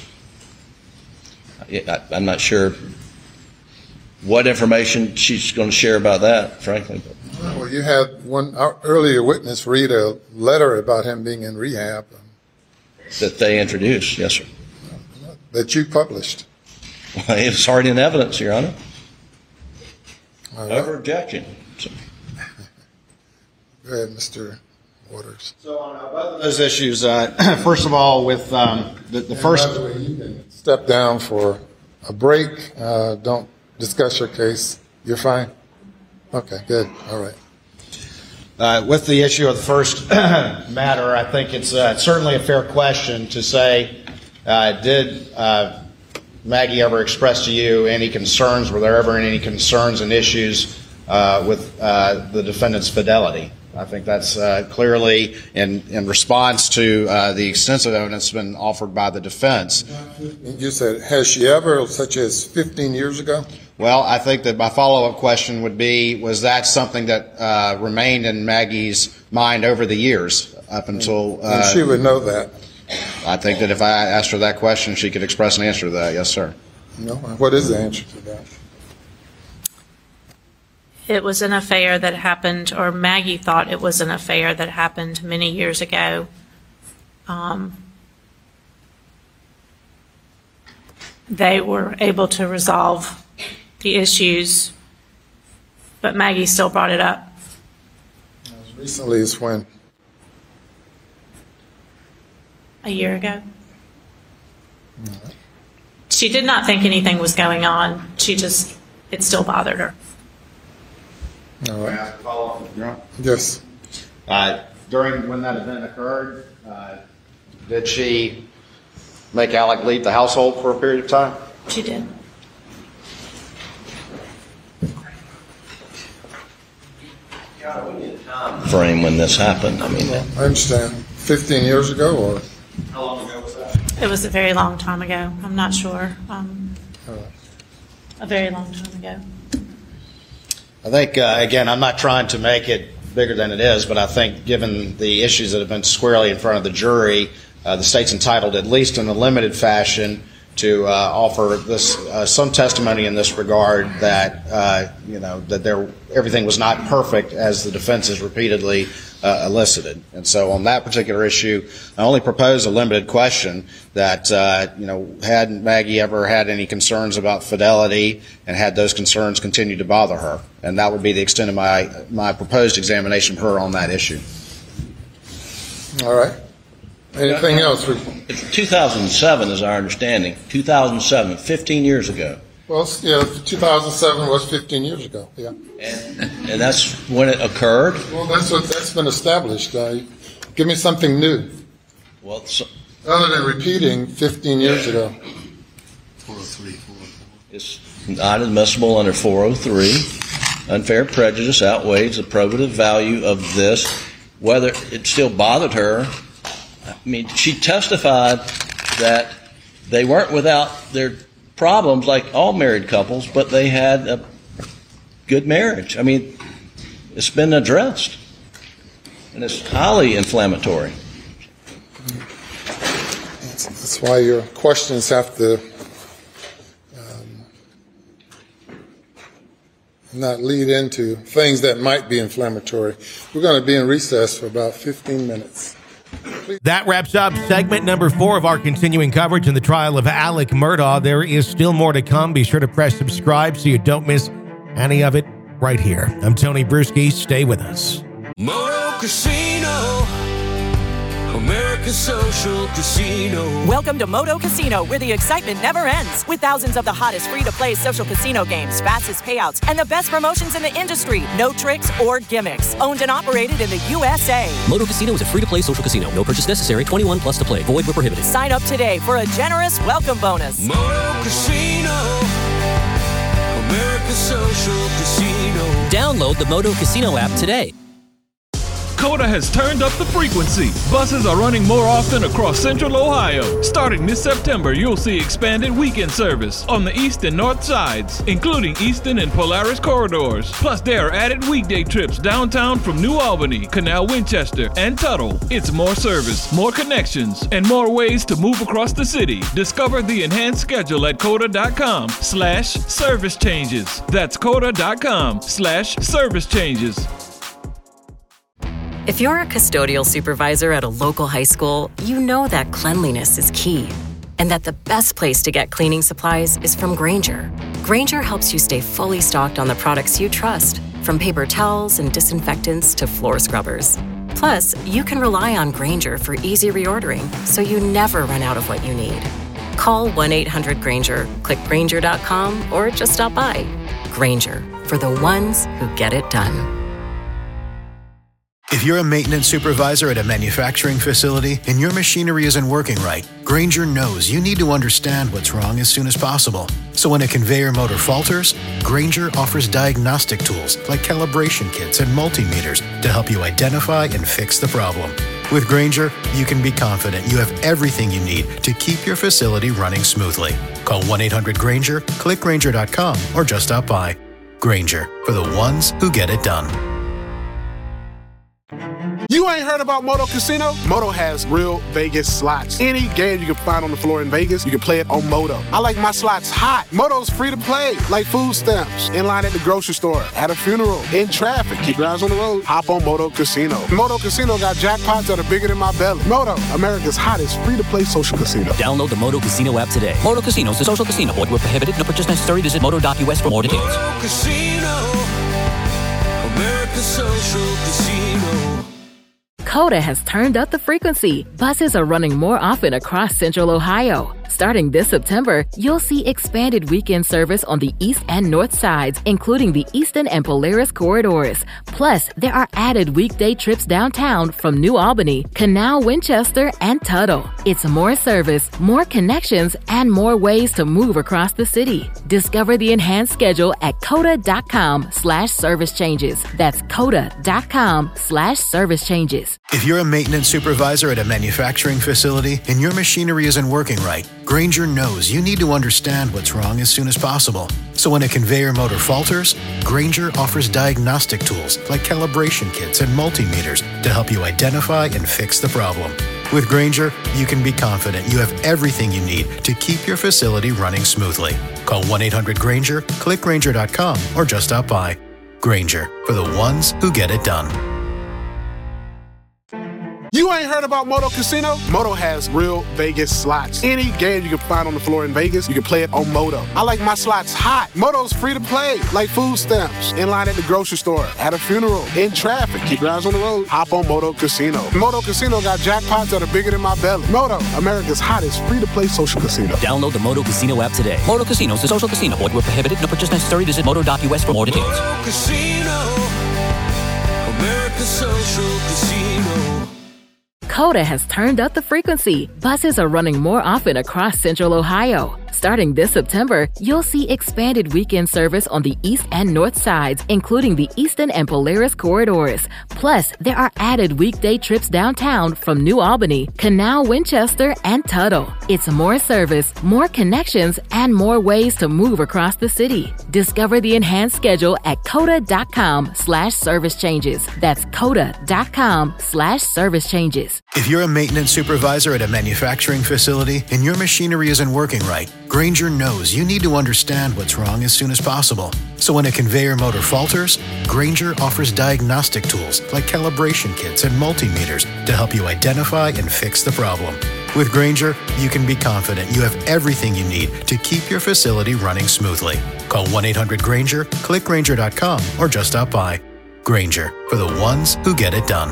I, I'm not sure what information she's going to share about that, frankly. Well, you had one earlier witness read a letter about him being in rehab. That they introduced, yes, sir. That you published. Well, it was already in evidence, Your Honor. All right. Over objection. So. Go ahead, Mister Waters. So on uh, both of those issues, uh, first of all, with um, the, the first... By the way, you can step down for a break. Uh, don't discuss your case. You're fine? Okay, good. All right. Uh, with the issue of the first matter, I think it's uh, certainly a fair question to say, uh, did uh, Maggie ever express to you any concerns? Were there ever any concerns and issues uh, with uh, the defendant's fidelity? I think that's uh, clearly in, in response to uh, the extensive evidence been offered by the defense. You said, has she ever, such as fifteen years ago? Well, I think that my follow-up question would be, was that something that uh, remained in Maggie's mind over the years up until... Uh, and she would know that. I think that if I asked her that question, she could express an answer to that. Yes, sir. No. What is the answer to that? It was an affair that happened, or Maggie thought it was an affair that happened many years ago. Um, they were able to resolve the issues, but Maggie still brought it up. As recently as when? A year ago. Mm-hmm. She did not think anything was going on. She just, it still bothered her. All right. May I follow up, Your Honor? Yes. Uh, during when that event occurred, uh, did she make Alec leave the household for a period of time? She did. Frame when this happened. I mean, I understand. Fifteen years ago, or how long ago was that? It was a very long time ago. I'm not sure. Um, right. A very long time ago. I think, uh, again, I'm not trying to make it bigger than it is, but I think given the issues that have been squarely in front of the jury, uh, the state's entitled, at least in a limited fashion, to uh, offer this uh, some testimony in this regard that uh, you know that there everything was not perfect, as the defense has repeatedly uh, elicited. And so on that particular issue, I only propose a limited question that uh, you know had Maggie ever had any concerns about fidelity, and had those concerns continued to bother her, and that would be the extent of my my proposed examination of her on that issue. All right. Anything else? two thousand seven is our understanding. two thousand seven, fifteen years ago. Well, yeah, two thousand seven was fifteen years ago. Yeah. And, and that's when it occurred. Well, that's what that's been established. Uh, give me something new. Well, so, other than repeating fifteen years ago. four oh three. It's not admissible under four oh three. Unfair prejudice outweighs the probative value of this. Whether it still bothered her. I mean, she testified that they weren't without their problems like all married couples, but they had a good marriage. I mean, it's been addressed, and it's highly inflammatory. That's, that's why your questions have to um, not lead into things that might be inflammatory. We're going to be in recess for about fifteen minutes. That wraps up segment number four of our continuing coverage in the trial of Alec Murdaugh. There is still more to come. Be sure to press subscribe so you don't miss any of it. right here. I'm Tony Bruschi. Stay with us. Moto Casino, America's social casino. Welcome to Moto Casino, where the excitement never ends. With thousands of the hottest free-to-play social casino games, fastest payouts, and the best promotions in the industry. No tricks or gimmicks. Owned and operated in the U S A. Moto Casino is a free-to-play social casino. No purchase necessary. twenty-one plus to play. Void where prohibited. Sign up today for a generous welcome bonus. Moto Casino, America's social casino. Download the Moto Casino app today. COTA has turned up the frequency. Buses are running more often across Central Ohio. Starting this September, you'll see expanded weekend service on the east and north sides, including Eastern and Polaris corridors. Plus, there are added weekday trips downtown from New Albany, Canal Winchester, and Tuttle. It's more service, more connections, and more ways to move across the city. Discover the enhanced schedule at COTA.com slash service changes. That's COTA.com slash service changes. If you're a custodial supervisor at a local high school, you know that cleanliness is key, and that the best place to get cleaning supplies is from Grainger. Grainger helps you stay fully stocked on the products you trust, from paper towels and disinfectants to floor scrubbers. Plus, you can rely on Grainger for easy reordering, so you never run out of what you need. Call one eight hundred Grainger, click Grainger dot com, or just stop by. Grainger, for the ones who get it done. If you're a maintenance supervisor at a manufacturing facility and your machinery isn't working right, Grainger knows you need to understand what's wrong as soon as possible. So when a conveyor motor falters, Grainger offers diagnostic tools like calibration kits and multimeters to help you identify and fix the problem. With Grainger, you can be confident you have everything you need to keep your facility running smoothly. Call one eight hundred Grainger, click Grainger dot com, or just stop by. Grainger, for the ones who get it done. You ain't heard about Moto Casino? Moto has real Vegas slots. Any game you can find on the floor in Vegas, you can play it on Moto. I like my slots hot. Moto's free to play, like food stamps, in line at the grocery store, at a funeral, in traffic. Keep your eyes on the road. Hop on Moto Casino. Moto Casino got jackpots that are bigger than my belly. Moto, America's hottest free-to-play social casino. Download the Moto Casino app today. Moto Casino is a social casino. Void where prohibited. No purchase necessary. Visit moto dot U S for more details. Moto Casino, America's social casino. COTA has turned up the frequency. Buses are running more often across Central Ohio. Starting this September, you'll see expanded weekend service on the east and north sides, including the Eastern and Polaris corridors. Plus, there are added weekday trips downtown from New Albany, Canal Winchester, and Tuttle. It's more service, more connections, and more ways to move across the city. Discover the enhanced schedule at COTA.com slash service changes. That's COTA.com slash service changes. If you're a maintenance supervisor at a manufacturing facility and your machinery isn't working right, Grainger knows you need to understand what's wrong as soon as possible. So when a conveyor motor falters, Grainger offers diagnostic tools like calibration kits and multimeters to help you identify and fix the problem. With Grainger, you can be confident you have everything you need to keep your facility running smoothly. Call one eight hundred Grainger, click Grainger dot com, or just stop by. Grainger, for the ones who get it done. You ain't heard about Moto Casino? Moto has real Vegas slots. Any game you can find on the floor in Vegas, you can play it on Moto. I like my slots hot. Moto's free to play, like food stamps, in line at the grocery store, at a funeral, in traffic. Keep your eyes on the road. Hop on Moto Casino. Moto Casino got jackpots that are bigger than my belly. Moto, America's hottest free-to-play social casino. Download the Moto Casino app today. Moto Casino is a social casino. Void where prohibited. No purchase necessary. Visit moto dot U S for more details. Moto Casino, America's social casino. COTA has turned up the frequency. Buses are running more often across Central Ohio. Starting this September, you'll see expanded weekend service on the east and north sides, including the Eastern and Polaris corridors. Plus, there are added weekday trips downtown from New Albany, Canal Winchester, and Tuttle. It's more service, more connections, and more ways to move across the city. Discover the enhanced schedule at COTA.com slash service changes. That's COTA.com slash service changes. If you're a maintenance supervisor at a manufacturing facility and your machinery isn't working right, Grainger knows you need to understand what's wrong as soon as possible. So when a conveyor motor falters, Grainger offers diagnostic tools like calibration kits and multimeters to help you identify and fix the problem. With Grainger, you can be confident you have everything you need to keep your facility running smoothly. Call one eight hundred Grainger, click Grainger dot com, or just stop by. Grainger, for the ones who get it done.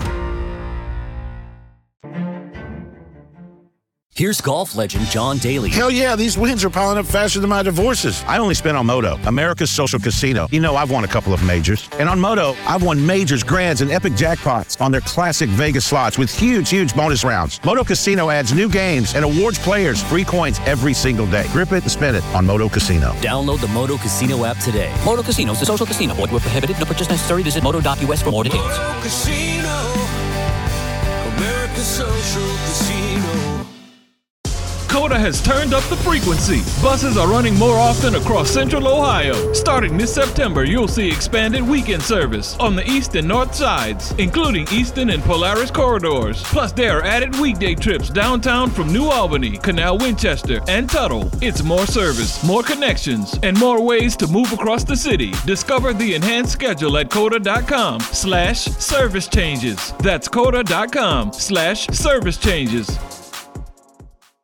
Here's golf legend John Daly. Hell yeah, these wins are piling up faster than my divorces. I only spent on Moto, America's social casino. You know, I've won a couple of majors. And on Moto, I've won majors, grands, and epic jackpots on their classic Vegas slots with huge, huge bonus rounds. Moto Casino adds new games and awards players free coins every single day. Grip it and spend it on Moto Casino. Download the Moto Casino app today. Moto Casino is a social casino. Void where prohibited. No purchase necessary. Visit moto dot U S for more details. Moto Casino, America's social casino. COTA has turned up the frequency. Buses are running more often across Central Ohio. Starting this September, you'll see expanded weekend service on the east and north sides, including Eastern and Polaris corridors. Plus, there are added weekday trips downtown from New Albany, Canal Winchester, and Tuttle. It's more service, more connections, and more ways to move across the city. Discover the enhanced schedule at COTA dot com slash service changes. That's COTA dot com slash service changes.